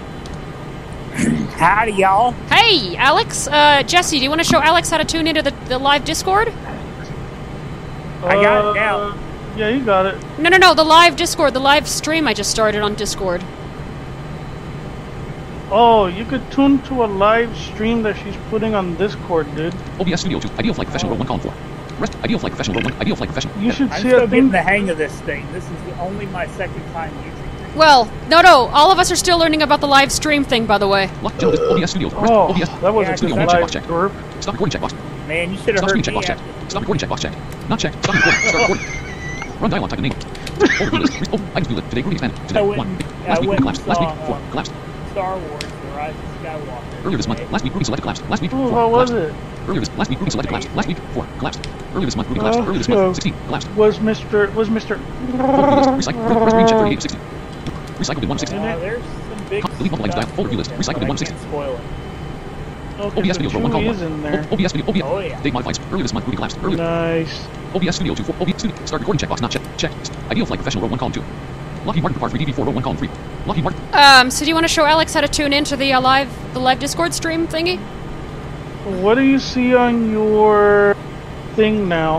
Howdy, y'all.
Hey, Alex. Jesse, do you want to show Alex how to tune into the live Discord?
I got it now.
Yeah, you got it.
No, the live Discord, the live stream I just started on Discord.
Oh, you could tune to a live stream that she's putting on Discord, dude.
OBS Studio 2. Ideal Flight Professional Row 1 Column 4. Rest. Ideal Flight Professional Row 1. Ideal Flight Professional.
You should
I'm
see
still
a
getting
thing.
the hang of this thing. This is only my second time using it.
Well, no, all of us are still learning about the live stream thing, by the way.
Lock General OBS Studio. Rest.
Oh,
OBS.
that was
Yeah,
a
Studio
good
1
live
checkbox checked.
group.
Stop recording checkbox.
Man, you should have
Stop
heard
screen
me
checkbox checked.
after.
Stop recording checkbox checked. Not checked. Stop recording. Start recording. Run dialogue type the name. Overview list. Oh, items view list. Today group expanded. Today
I went
1.
and-
Last
I
week
went
collapsed.
and
Last week
saw,
4. Collapsed.
Star Wars: The Rise of Skywalker.
Earlier this month. Last week Ruby selected collapsed. Last week
Ooh,
4.
how was
collapsed.
it?
Earlier this last week Ruby selected collapsed. Last week 4. Collapsed. Earlier this month Ruby collapsed. Earlier this month 16. Collapsed.
Was Mr.
Overview list. Recycle. Green check 3860. Recycled in 160.
There's some big
Delete multiple items. Folder view list. Recycled in
but I
160.
can't spoil it.
Okay,
OBS
so
Studio Pro 1
Chewie
column
is
1.
in there.
OBS Studio. OBS.
Oh, yeah.
Date modified. Earlier this month Ruby collapsed. Earlier.
Nice.
OBS Studio 2. OBS Studio. Start recording checkbox not checked. Checked. Ideal Flight Professional Row 1 column 2. Lockheed Martin Part 3 DB4 Row 1 column 3. Lockheed Martin.
So do you want to show Alex how to tune into the live Discord stream thingy?
What do you see on your thing now?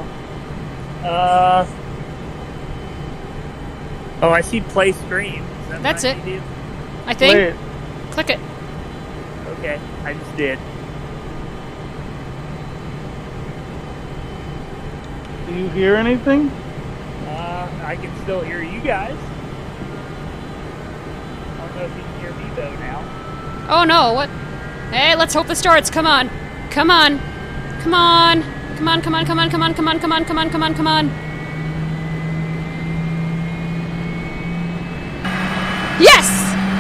Oh, I see play stream. Is that
That's
what
it.
you do?
I think.
Wait,
Click it.
Okay, I just did.
do you hear anything?
I can still hear you guys. I don't know if you can hear me though now.
Oh no, what? Hey, let's hope this starts. Come on. Come on. Come on. Come on, come on, come on, come on, come on, come on, come on, come on, come on. Yes!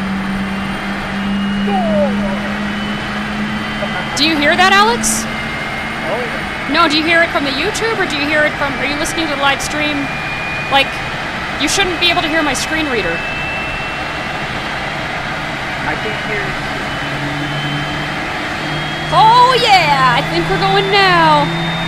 Do you hear that, Alex?
Oh, yeah.
No, do you hear it from the YouTube or do you hear it from, are you listening to the live stream? Like, you shouldn't be able to hear my screen reader.
I can't hear you.
Oh yeah, I think we're going now.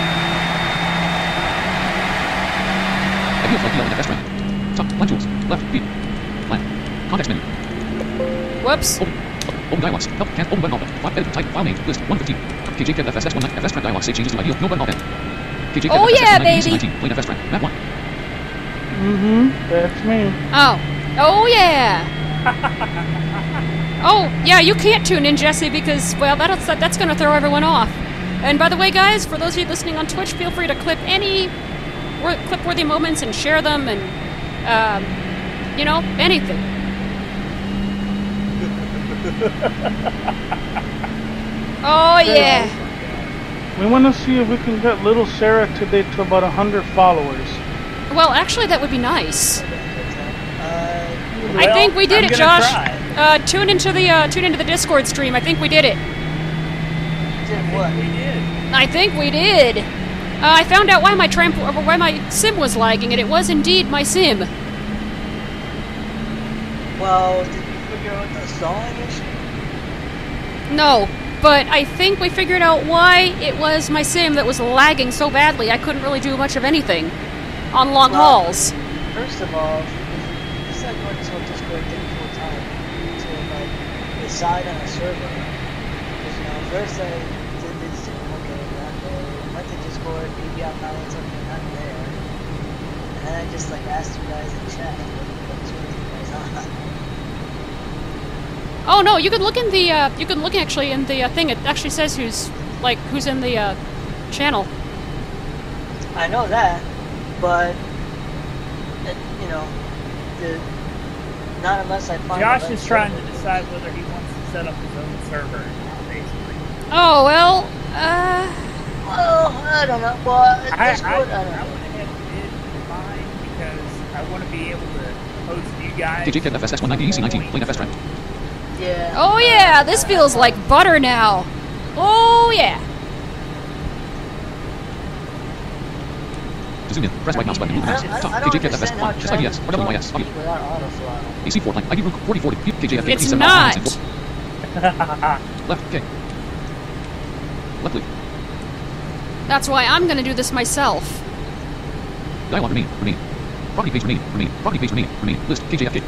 Ideal Flight PLN FS rank. Top. Plan tools. Left. B. Plan. Context menu.
Whoops.
Open dialogues. Help. Can't open button. Alt. Edit. Type. File name. List. 115. KJ Kev FS 19. FS track dialogue. Save changes to ideal. No button. Alt. KJ Kev
Oh,
FS
yeah,
19.
baby.
Plain FS track. Map 1.
That's me.
Oh yeah. Oh yeah, you can't tune in, Jesse, because well, that's gonna throw everyone off. And by the way, guys, for those of you listening on Twitch, feel free to clip any clip-worthy moments and share them, and you know, anything. Oh yeah.
We want to see if we can get little Sarah today to about 100 followers.
Well, actually, that would be nice. I
Well,
think we did
I'm
it,
gonna
Josh.
try.
Tune into the Discord stream. I think we did it.
Did what?
We did.
I think we did. I found out why my sim was lagging, and it was indeed my sim.
Well, did you figure out the stalling issue?
No, but I think we figured out why it was my sim that was lagging so badly. I couldn't really do much of anything on long hauls.
First of all, it's like going to a Discord thing full time to like decide on a server. Because first I did this, okay, not there. Went to Discord, maybe I'm not on something, not there. And then I just like asked you guys in chat, what's with you guys on?
Oh no, you can look in the you can look actually in the thing. It actually says who's in the channel.
I know that, but not unless I find.
Josh is trying to decide whether he wants to set up his own server or not, basically.
Oh well,
Well, I don't know. Well,
I
Discord,
went
I don't know.
ahead and did mine because I want to be able to host you guys.
KJ Kev FS 190 EC19. Plain FS track.
Yeah.
oh yeah, this feels like butter now. Oh yeah.
To zoom in, press right mouse button and move mouse. Top.
I don't
KJ Kev FS
understand how
1. Just IDS. RWYS. Audio.
without autoflow.
AC4 line. ID root 4040. KJF
It's
57.
not.
Left. K. Left click.
That's why I'm gonna do this myself.
Dialog remain. Property page remain. Property page remain. List KJFK.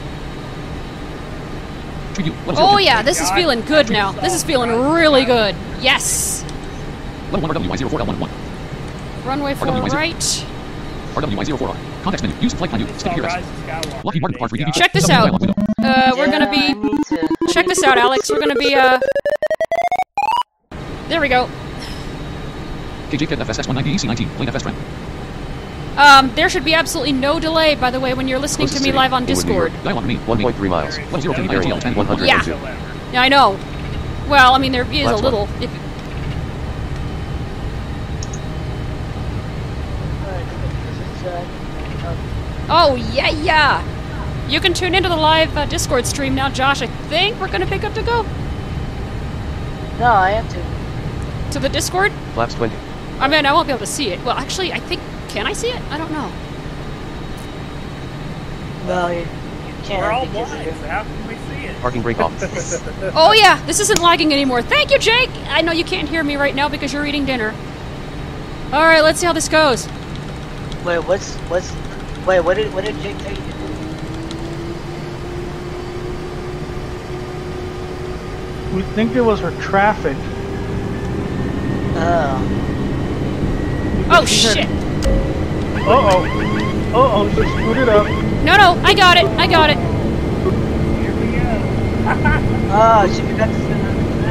Tree view. Level 0.
Oh yeah, this is feeling good now. This is feeling really good. Yes.
Level 1 RWY04L11.
Runway 4
RWY0.
right.
RWY04R. Context menu. Use flight plan view. Skip here.
Rise of Skywalker
Lockheed Martin
today,
Part 3 DB.
Josh.
Check this
Submit
out.
dialog window.
We're gonna
I
be
need to
check this out, Alex. We're gonna be, There we go.
KJ Kid FSS 190 EC19, plain FS trend.
There should be absolutely no delay, by the way, when you're listening to me
City,
live on
Inwood, New York.
Discord.
Dial on me.
1.3 miles.
Level 0 to
Bearing
IRTL 10.
102.
Yeah, I know. Well, I mean, there is
Last
a little.
one.
Alright, this is,
Oh, yeah. You can tune into the live Discord stream now, Josh. I think we're gonna be good to go.
no, I have to.
To the Discord?
Flaps 20.
I mean, I won't be able to see it. Well, actually, I think... Can I see it? I don't know.
Well, you can't
We're all
because
blind, so how can we see it?
Parking brake off.
Oh, yeah. This isn't lagging anymore. Thank you, Jake! I know you can't hear me right now because you're eating dinner. Alright, let's see how this goes.
Wait, what did Jake tell you to do?
We think it was her traffic.
Oh.
Oh, shit!
Uh-oh, she screwed it up.
No, I got it.
Here we go.
Oh, she forgot to send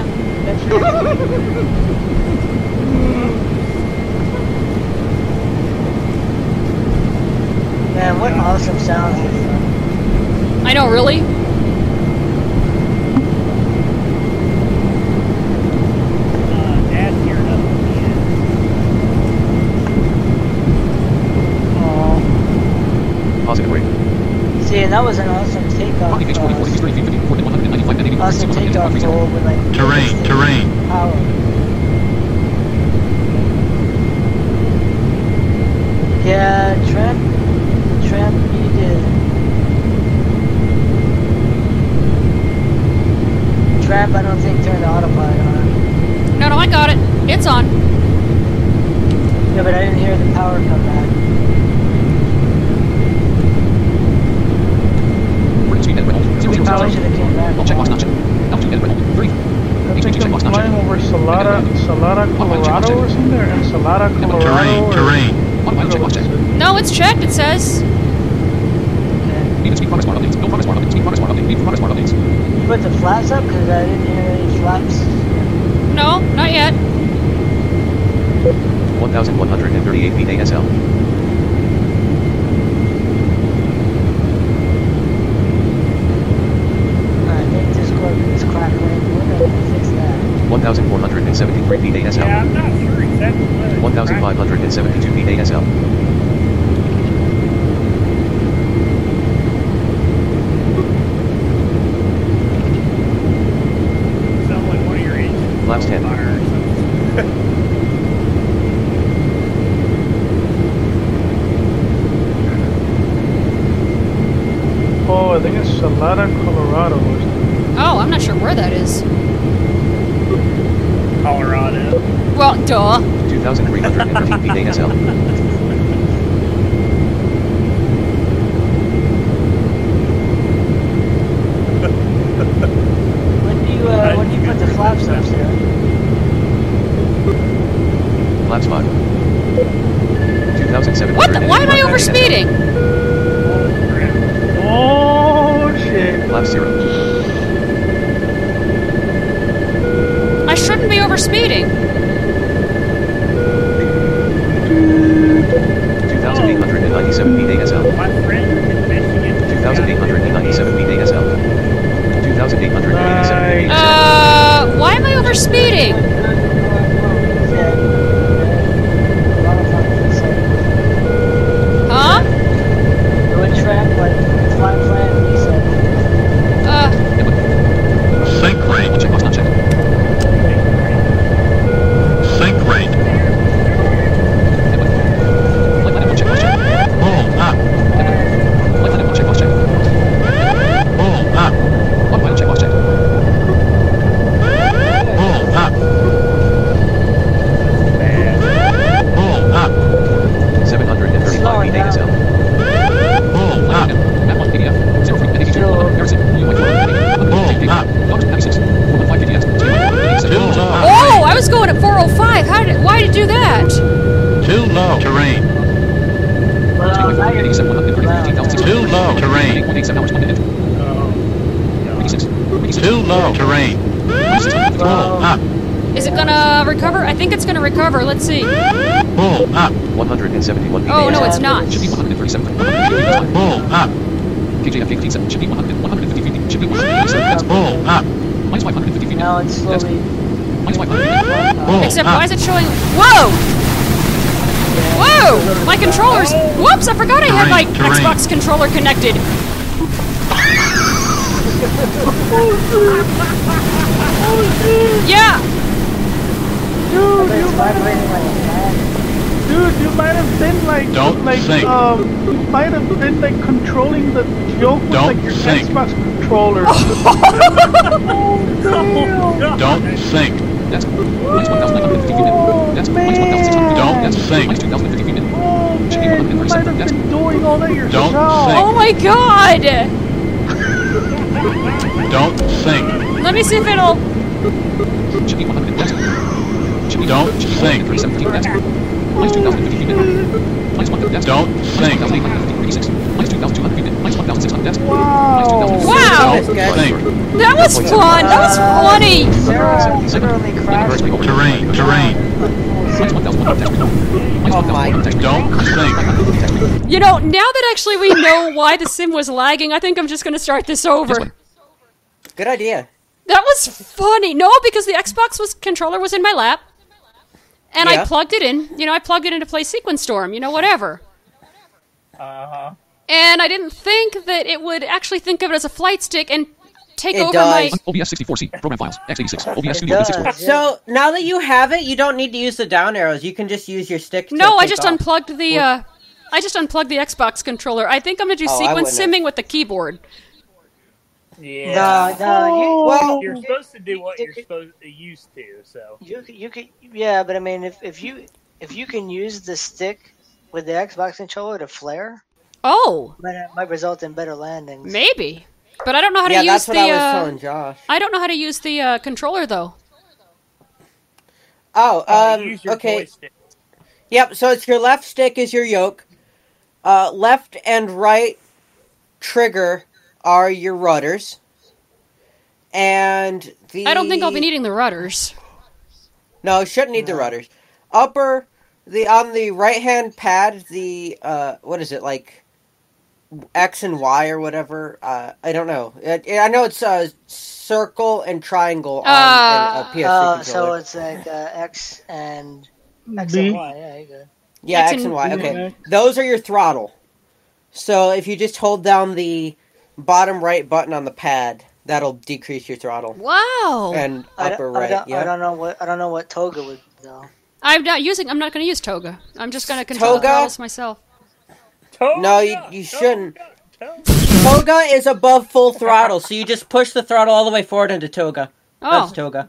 Man, what awesome sounds is that?
I know, really?
Dad's gearing up again.
Oh.
Positive rate.
See, and that was an awesome takeoff.
Parking page 44, degrees 30 feet, 50, 195, and 80,
Awesome takeoff goal with like
Terrain.
power. Yeah, Tramp, you did. Tramp, I don't think turned the autopilot on.
No, I got it. It's on.
Yeah, but I didn't hear the power come back.
Word speed and Renault. 0, 0, 0,
Probably
0.
should have came back.
Well, checkbox not checked. Altitude and Renault. 3.
I think
HHG
I'm
checkbox not
flying
checked.
over Salada, Colorado or something there. Ensalada, Colorado.
Terrain.
Autopilot checkbox checked.
No, it's checked, it says.
Even speed progress bar updates. No progress bar updates. Speed progress bar update. Need progress bar updates.
You put the flaps up because I didn't hear any flaps.
No, not yet.
1,138 feet ASL.
I think Discord is crackling. We're gonna fix that.
1,473 feet
Yeah,
ASL.
I'm not sure exactly what it's
1,572 feet ASL.
Sound like one of your engines.
Flaps 10.
Fire or something.
Oh, I think it's Salada, Colorado or something.
Oh, I'm not sure where that is.
Colorado.
Well, duh.
2,313 feet ASL.
When do you put the flaps up, Sarah?
Flaps 5. 2,700.
What the? Why am I over speeding?
Oh, shit.
Flaps 0.
I shouldn't be over speeding.
2,897 feet ASL.
My friend in Michigan.
2,897 feet ASL. 2,887 feet ASL.
Why am I over speeding? Huh?
It would track like flat, he said.
Sync rate.
Checkbox not checked.
Sync rate.
Flight line F1 checkbox checked.
Pull up.
Flight line F1 checkbox checked.
Pull up.
Autopilot checkbox checked.
Pull up. Pull up.
735 feet ASL.
Pull up.
Map 1 PDF. 03 and 82. 100 Harrison. U1
Pull up.
Dogs 96. 415 KTX.
Too low.
Oh, I was going at 405. Why did you do that?
Too low. Terrain.
Well, now you're
87, 130, 15,000.
Too low. Terrain.
187 hours, 1 minute. 86. 86.
Too low. Terrain. Pull up.
Is it gonna recover? I think it's gonna recover. Let's see.
Pull up.
171 feet
Oh, no,
ASL.
it's not.
Should be 137. 150 feet.
Pull up.
KJF 15 should be 150 feet. Should be 137.
Pull up.
Minus 550 feet.
Now it's slowly.
Minus 500.
Pull
Except,
up.
why is it showing? Whoa! Whoa! My controllers. Whoops! I forgot I had my
Terrain.
Xbox controller connected. Yeah.
Dude,
It's vibrating like a fan.
you might have been like,
Don't sing.
you might have been like controlling the yoke with
Don't
like your
sing.
Xbox controller.
Don't sink.
That's minus 1,950 feet. That's minus 1,600 feet.
Don't
That's
sink.
minus 2,050 feet.
Oh
Should be
man, you might
137.
have
That's
been doing all that yourself.
Don't sing.
Oh my god!
Don't sink.
Let me see if it'll.
should be 100. That's should be
Don't sink.
137 feet. That's minus 2,050 feet. Minus 1,000. That's
Don't
minus
sink.
1,856. Minus 2,200 feet. Minus 1,600. That's
Wow.
Wow!
Don't sink.
That was fun! That was funny!
Sarah literally crashed.
Terrain. Terrain.
minus 1,100. That's minus 1,100. That's
Don't sink.
You know, now that actually we know why the sim was lagging, I think I'm just gonna start this over.
Good idea.
That was funny. No, because the Xbox controller was in my lap. And I
Yeah.
plugged it in. You know, I plugged it in to play Sequence Storm, you know, whatever.
Uh-huh.
And I didn't think that it would actually think of it as a flight stick and take
It
over
does.
my...
OBS 64C. Program files. X86. OBS
It
Studio
does,
64.
yeah.
So now that you have it, you don't need to use the down arrows. You can just use your stick. To
No, I
take
just
off.
unplugged the, I just unplugged the Xbox controller. I think I'm gonna do
Oh, I
Sequence
wouldn't
Simming with the keyboard.
Yeah.
No,
Well,
You're supposed to do what you're used to, so.
you could, yeah, but I mean, if you can use the stick with the Xbox controller to flare,
Oh,
might result in better landings.
maybe. But I don't know how to
yeah,
use
that's
the,
what I was telling Josh.
I don't know how to use the, controller, though.
Use your
Okay.
joystick.
Yep, so it's your left stick is your yoke. Left and right trigger are your rudders. And the...
I don't think I'll be needing the rudders.
No, shouldn't need the rudders. On the right-hand pad, the, what is it, like, X and Y or whatever? I don't know. I know it's circle and triangle on a PS3 controller.
So it's like X and Y. Yeah, you good.
Yeah,
X
X and
and
Y.
B.
Okay, those are your throttle. So if you just hold down the bottom right button on the pad, that'll decrease your throttle.
Wow.
And upper
I
right.
don't
Yeah.
know what Toga would though.
I'm not going to use Toga. I'm just going to control the
Toga?
throttles myself.
No, you shouldn't. Toga is above full throttle, so you just push the throttle all the way forward into Toga.
Oh.
That's Toga.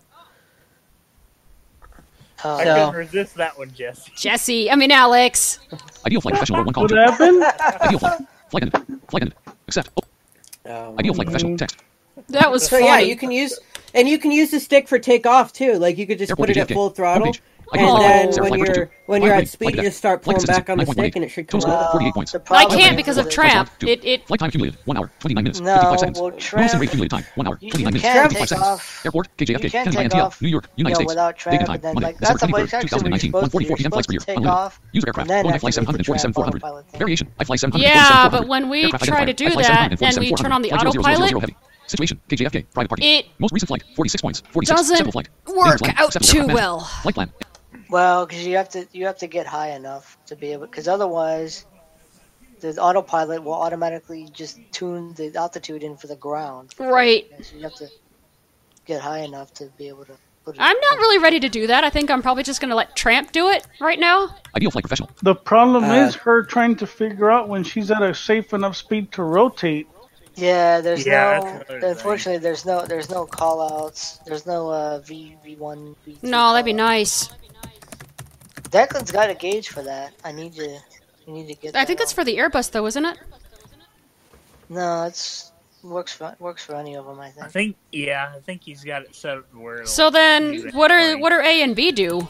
I
So-
couldn't resist that one, Jesse.
Alex.
Ideal flight professional or one
What
column.
happened?
Ideal flight. Flight ended. Flight ended. Accept. Oh. Ideal flight professional. Text.
That was
So
funny.
yeah, you can use the stick for takeoff too. Like you could just
Airport
put it at
JFK.
full throttle,
Homepage.
and
Ideal flight.
then
Sarah
when
flight
you're
42.
when you're
Flight
at
ready.
speed,
Flight
you
deck.
just start
Flight
pulling back on the
assistant.
stick, and it should come
Total
out.
score, 48 points.
The
I
problem
can't
is
because of
that-
tramp.
Two.
It
Flight time accumulated 1 hour 29 minutes
No,
55 seconds.
well,
Most
tramp-
rate accumulated time 1 hour
You
29 minutes
can
55
take
seconds.
off.
Airport
You
KJFK
can
Kennedy
take
INTL
off,
New York United States.
without
Date
tramp,
and time
but then,
Monday
like, that's
December
the way
23rd
it's actually
2019
supposed to be.
144 PM flights per year.
You're supposed to take
Unlimited.
off,
User aircraft.
and then
Boeing flight
activate the
747 400.
autopilot thing.
Variation I fly 747
Yeah,
400.
but when we
Aircraft
try to
identifier.
do
I fly
that
747
and we turn on the
Flight 0000
autopilot,
heavy. Situation KJFK private party.
it
Most recent flight 46 points 46
doesn't
simple flight.
work
Plan,
out
separate
too
aircraft
well.
Flight plan.
Well, because you have to get high enough to be able, because otherwise, the autopilot will automatically just tune the altitude in for the ground.
Right.
So you have to get high enough to be able to put it.
I'm not really ready to do that. I think I'm probably just going to let Tramp do it right now.
Ideal flight professional.
The problem is her trying to figure out when she's at a safe enough speed to rotate.
Yeah, there's
Yeah,
no.
that's another
Unfortunately, there's no call outs. There's no V1. V2
No, that'd be
call-outs.
nice.
Declan's got a gauge for that. You need to get.
I think
that
it's for the Airbus, though, isn't it?
No, works for any of them. I think.
I think he's got it set up where it'll
So
do
then,
that
what
for you.
are A and B do?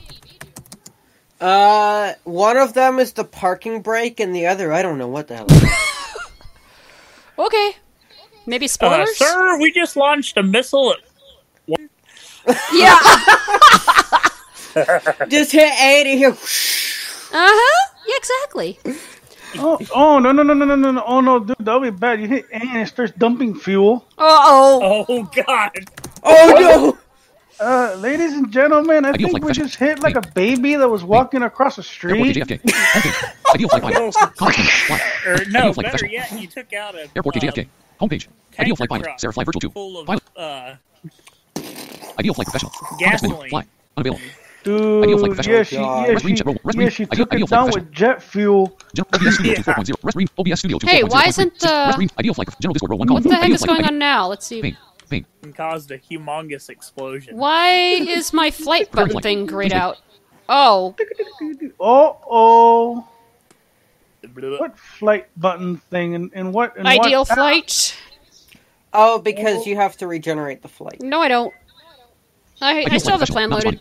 One of them is the parking brake, and the other, I don't know what the hell. It is.
Okay. Maybe spoilers?
Sir, we just launched a missile at...
Yeah.
Just hit A to hear.
Uh-huh. Yeah, exactly.
Oh no! Oh no, dude, that'll be bad. You hit A and it starts dumping fuel.
Uh-oh.
Oh, God.
Oh no!
Ladies and gentlemen, I
Ideal
think
flight
we
professional.
just hit like a baby that was walking across the
Airport
street.
KJFK. Homepage. Ideal flight pilot. Contact menu. Fly.
Or,
Ideal
no,
flight
better
professional.
yet, you took out a...
Airport KJFK. Homepage. Ideal flight pilot.
truck
Sarah Fly Virtual 2.
full of,
Pilot. Ideal flight professional. Context menu.
gasoline.
Fly. Unavailable. Ideal flight
Dude,
professional. Rest green check roll. Rest green.
she
Ideal
took it
flight
down
professional.
with jet fuel.
OBS Studio 2 4.0. Rest green. OBS Studio 2 4.0.
Hey, why
Rest green.
isn't,
Rest green. Ideal flight. General Discord roll 1
What
column.
the heck
Ideal
is
flight.
going on now? Let's see.
Pain.
And caused a humongous explosion.
Why is my flight button thing grayed out? Oh.
Oh. What flight button thing and what? And
Ideal
what
flight.
Oh, because you have to regenerate the flight.
No, I don't. I still have the plan loaded.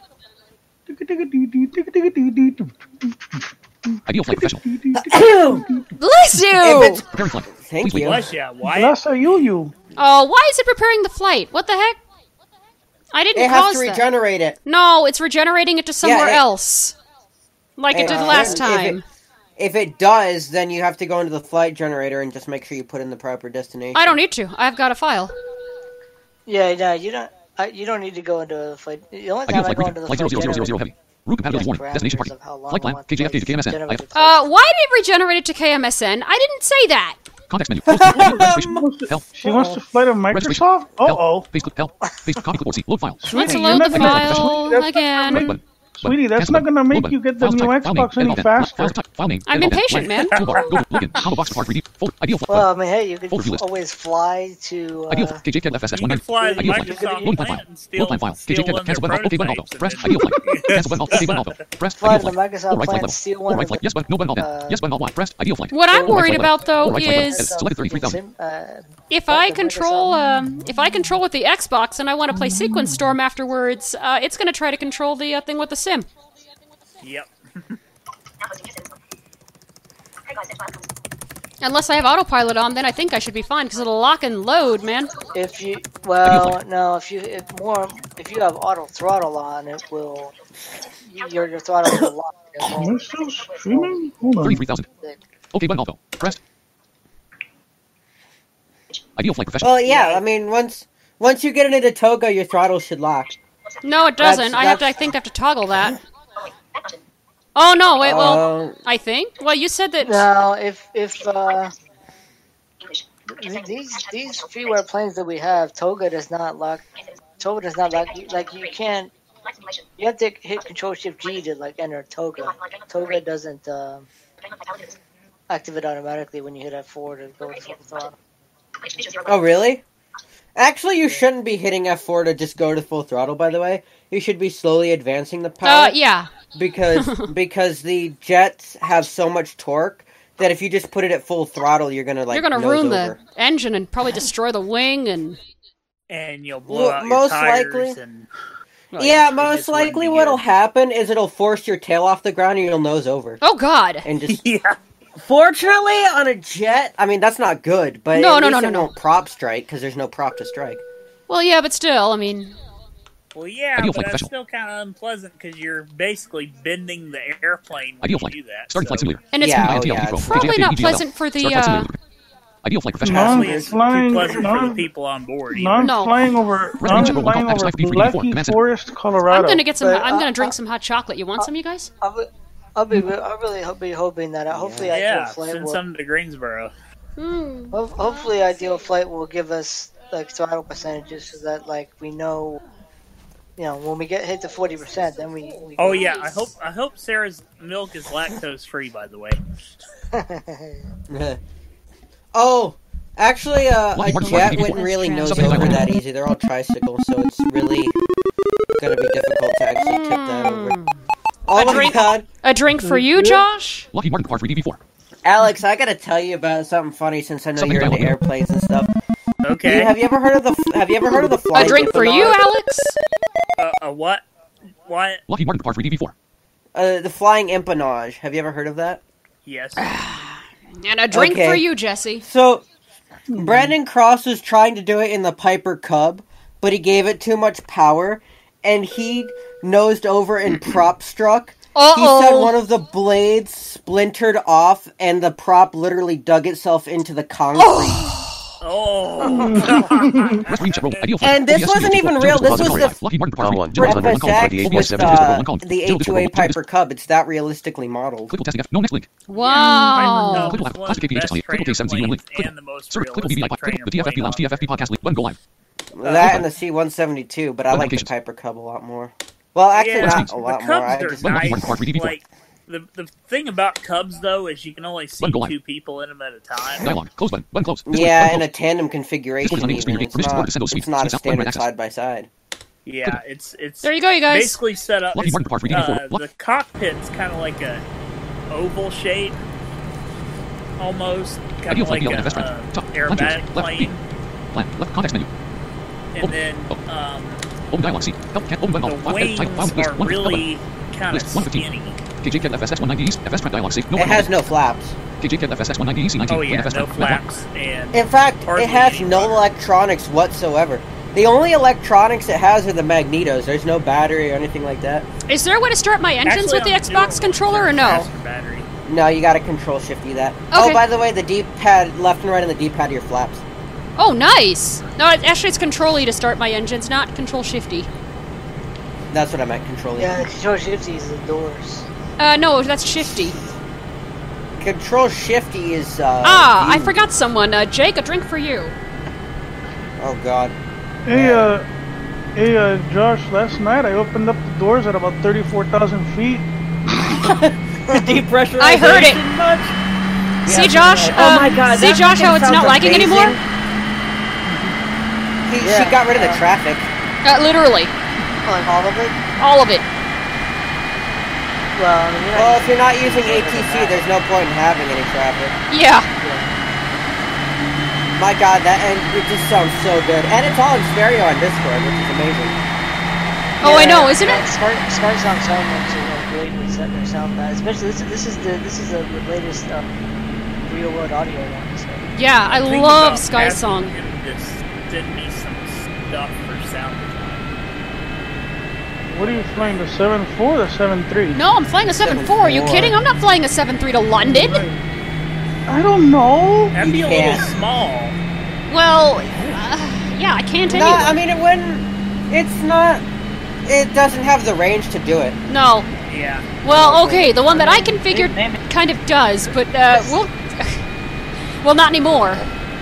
Ideal flight professional.
Bless you!
Preparing flight.
Thank you.
Bless ya, Wyatt.
Bless you.
Oh, why is it preparing the flight? What the heck? I didn't
It has
cause
to
that.
regenerate it.
No, it's regenerating it to somewhere
it-
else. Like it did last time.
If it does, then you have to go into the flight generator and just make sure you put in the proper destination.
I don't need to. I've got a file.
Yeah, no, you don't. You don't need to go into the flight. The only
Ideal
time I
flight
go
briefing.
into the
Flight
flight
0000
generator
heavy. Route compatibility warning.
parameters
Destination parking.
of how long
Flight
I
plan.
want the
KJFK to
flight
KMSN.
generated.
Why did it regenerate it to KMSN? I didn't say that.
Context menu. Registration. Help.
She wants to fly to Microsoft? Uh-oh.
Paste clip. Help. Paste copy clipboard C. Load file.
Let's
you're
load
not
the
gonna-
file
that's not
again.
gonna make- Sweetie, that's not going to make you get the new Xbox any faster.
File name.
I'm impatient, man.
Toolbar. Go to login. Combo box card 3D. Folder. Ideal flight.
Well, I mean, hey, you could
Folder view list.
always fly to.
Ideal flight. KJFK FSS
You can fly the
Ideal flight.
Microsoft
Loading plan
plant
file.
and steal-
Load plan file.
steal
KJFK
one of
cancel
their
button. OK button
prototypes
auto. Press.
and
Ideal flight. Cancel button. OK button auto. Press.
Fly
Ideal
to the
flight.
Microsoft
Low right flight
plant,
level.
steal
Low
one
right
of
flight.
the-
Yes button. No button alt. Yes button alt Y. Press. Ideal flight.
What I'm
Low right
worried
flight
about
level.
though
Low right flight level.
is
Selected 33,000.
if I control with the Xbox and I want to play Sequence Storm afterwards, it's going to try to control the thing with the sim.
Yep.
Unless I have autopilot on, then I think I should be fine because it'll lock and load, man.
If you if you have auto throttle on, it will your throttle will lock.
Am I still streaming? Hold on.
33,000. OK button auto. Press. Ideal flight professional.
Well, yeah, I mean, once you get into Toga, your throttle should lock.
No, it doesn't. I think I have to toggle that. Oh no! Wait, well, I think. Well, you said that.
No, if these freeware planes that we have, Toga does not lock. Toga does not lock. Like you can't. You have to hit Control Shift G to like enter Toga. Toga doesn't activate automatically when you hit F4 to go to full throttle.
Oh, really? Actually, you shouldn't be hitting F4 to just go to full throttle, by the way. You should be slowly advancing the pilot.
Yeah.
Because the jets have so much torque that if you just put it at full throttle, you're gonna
you're gonna ruin
over.
the engine and probably destroy the wing and
you'll blow out your
most
tires
likely.
and
Most likely what'll happen is it'll force your tail off the ground and you'll nose over.
Oh God!
And just Fortunately, on a jet, I mean that's not good, but
No.
it won't prop strike because there's no prop to strike.
Well, yeah, but still, I mean.
Well, yeah, but that's still kind of unpleasant because you're basically bending the airplane when
Ideal
you
flight.
do that.
Starting flight simulator.
And it's probably not pleasant for the.
Ideal flight professional.
Honestly, it's too pleasant for the people on board.
Flying over Blacky Forest, Colorado.
I'm gonna get some. I'm gonna drink some hot chocolate. You want some, you guys?
I'll really be hoping that hopefully Ideal Flight
send
will.
some to Greensboro.
Hopefully, Ideal Flight will give us like throttle percentages so that like we know. You know, when we get hit to 40%, then we
oh yeah, I hope Sarah's milk is lactose free. By the way.
Oh, actually, a jet wouldn't really nose over that easy. They're all tricycles, so it's really gonna be difficult to actually tip that over. Oh my God!
A drink for you, Josh?
Lockheed Martin Par 3DV4.
Alex, I gotta tell you about something funny since I know you're into airplanes and stuff.
Okay.
Have you ever heard of the flying
A drink for you, Alex?
A what? What?
Lockheed Martin Par 3DV4.
The flying empennage. Have you ever heard of that?
Yes.
And a drink for you, Jesse.
So Brandon Cross was trying to do it in the Piper Cub, but he gave it too much power, and he nosed over and prop struck. He said one of the blades splintered off, and the prop literally dug itself into the concrete. And this wasn't even real. This was the the A2A Piper Cub. It's that realistically modeled.
Wow.
And the most realistic
That and the C-172, but I like the Piper Cub a lot more. Well, actually, not a lot more. I just
like the thing about Cubs though is you can only see 2 people in them at a time.
Dialogue. Close button. Button close.
Yeah, in a tandem configuration. It's not a standard side by side.
Yeah, it's
there you go, you guys.
Basically set up. The cockpit's kind of like a oval shape, almost kind of like a aerobatic plane.
Left context menu.
And then
open dialogue. See. Help. Open button.
The wings are really kind of skinny.
KJCat FSX-190 FS Trap dialogue. Safe.
It has no flaps.
KJCat FSX-190 C19.
Oh yeah, no flaps. And
in fact, it has no electronics whatsoever. The only electronics it has are the magnetos. There's no battery or anything like that.
Is there a way to start my engines with the Xbox controller or no?
No, you gotta control shifty that.
Okay.
Oh, by the way, the D-pad, left and right on the D-pad are your flaps.
Oh, nice! No, actually it's Control-E to start my engines, not Control-Shifty.
That's what I meant, Control-E.
Yeah, Control-Shifty is the doors.
No, that's Shifty.
Control-Shifty is, view.
I forgot someone. Jake, a drink for you.
Oh, God.
Hey, Josh, last night I opened up the doors at about 34,000 feet.
Depressurization.
I heard it. See, Josh?
Oh my God!
See, Josh, how it's not lagging anymore?
She got rid of the traffic.
Literally.
Like all of it?
All of it.
Well, if you're not using ATC, there's no point in having any traffic.
Yeah.
My God, it just sounds so good, and it's all in stereo on Discord, which is amazing.
Oh, I know, isn't it?
Smart Sound Soundworks are great with setting their sound bad. Especially this is the latest real world audio one. So.
Yeah, I love Sky Song.
Just send me some stuff for sound design.
What are you flying, the 7.4 or the 7.3?
No, I'm flying a 7.4. Are you kidding? I'm not flying a 7.3 to London.
I don't know.
That'd be a little small.
Well, yeah, I can't anyway.
I mean, it wouldn't. It's not. It doesn't have the range to do it.
No.
Yeah.
Well, okay, the one that I configured kind of does, but well, not anymore.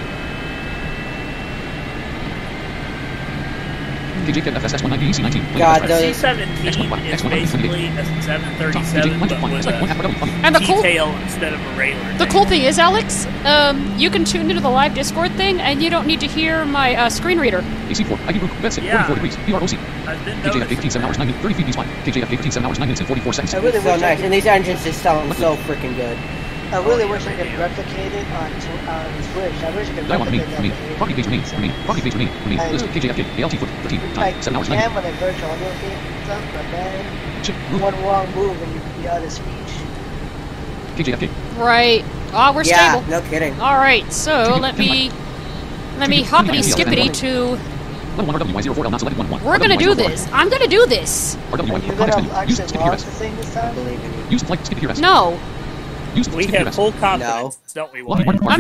KJCat FSX-190 C19.
God,
C-17 is basically a 737, but with a T-tail instead of a railer.
The cool thing is, Alex, you can tune into the live Discord thing, and you don't need to hear my screen reader.
AC4, ID Rook, Bed 44 degrees, PROC. KJF 15, 7 hours, 9 minutes, 30 feet, V-Spine. KJF 15, 7 hours, 9 minutes, and 44 seconds.
So nice, and these engines just sound so freaking good.
I really wish I could replicate it on Switch. I wish I could replicate that.
Rocky page remain. List KJF ALT foot 13 time 7 hours 9
minutes. When I virtual audio game stuff, but then one wrong move and you be out of speech.
KJF.
Right. We're stable.
No kidding.
All right. So let me hoppity skippity to. We're gonna do this. I'm gonna do this.
Are you gonna actually launch the thing this time?
Use flight skip here.
No.
We have full confidence, don't we?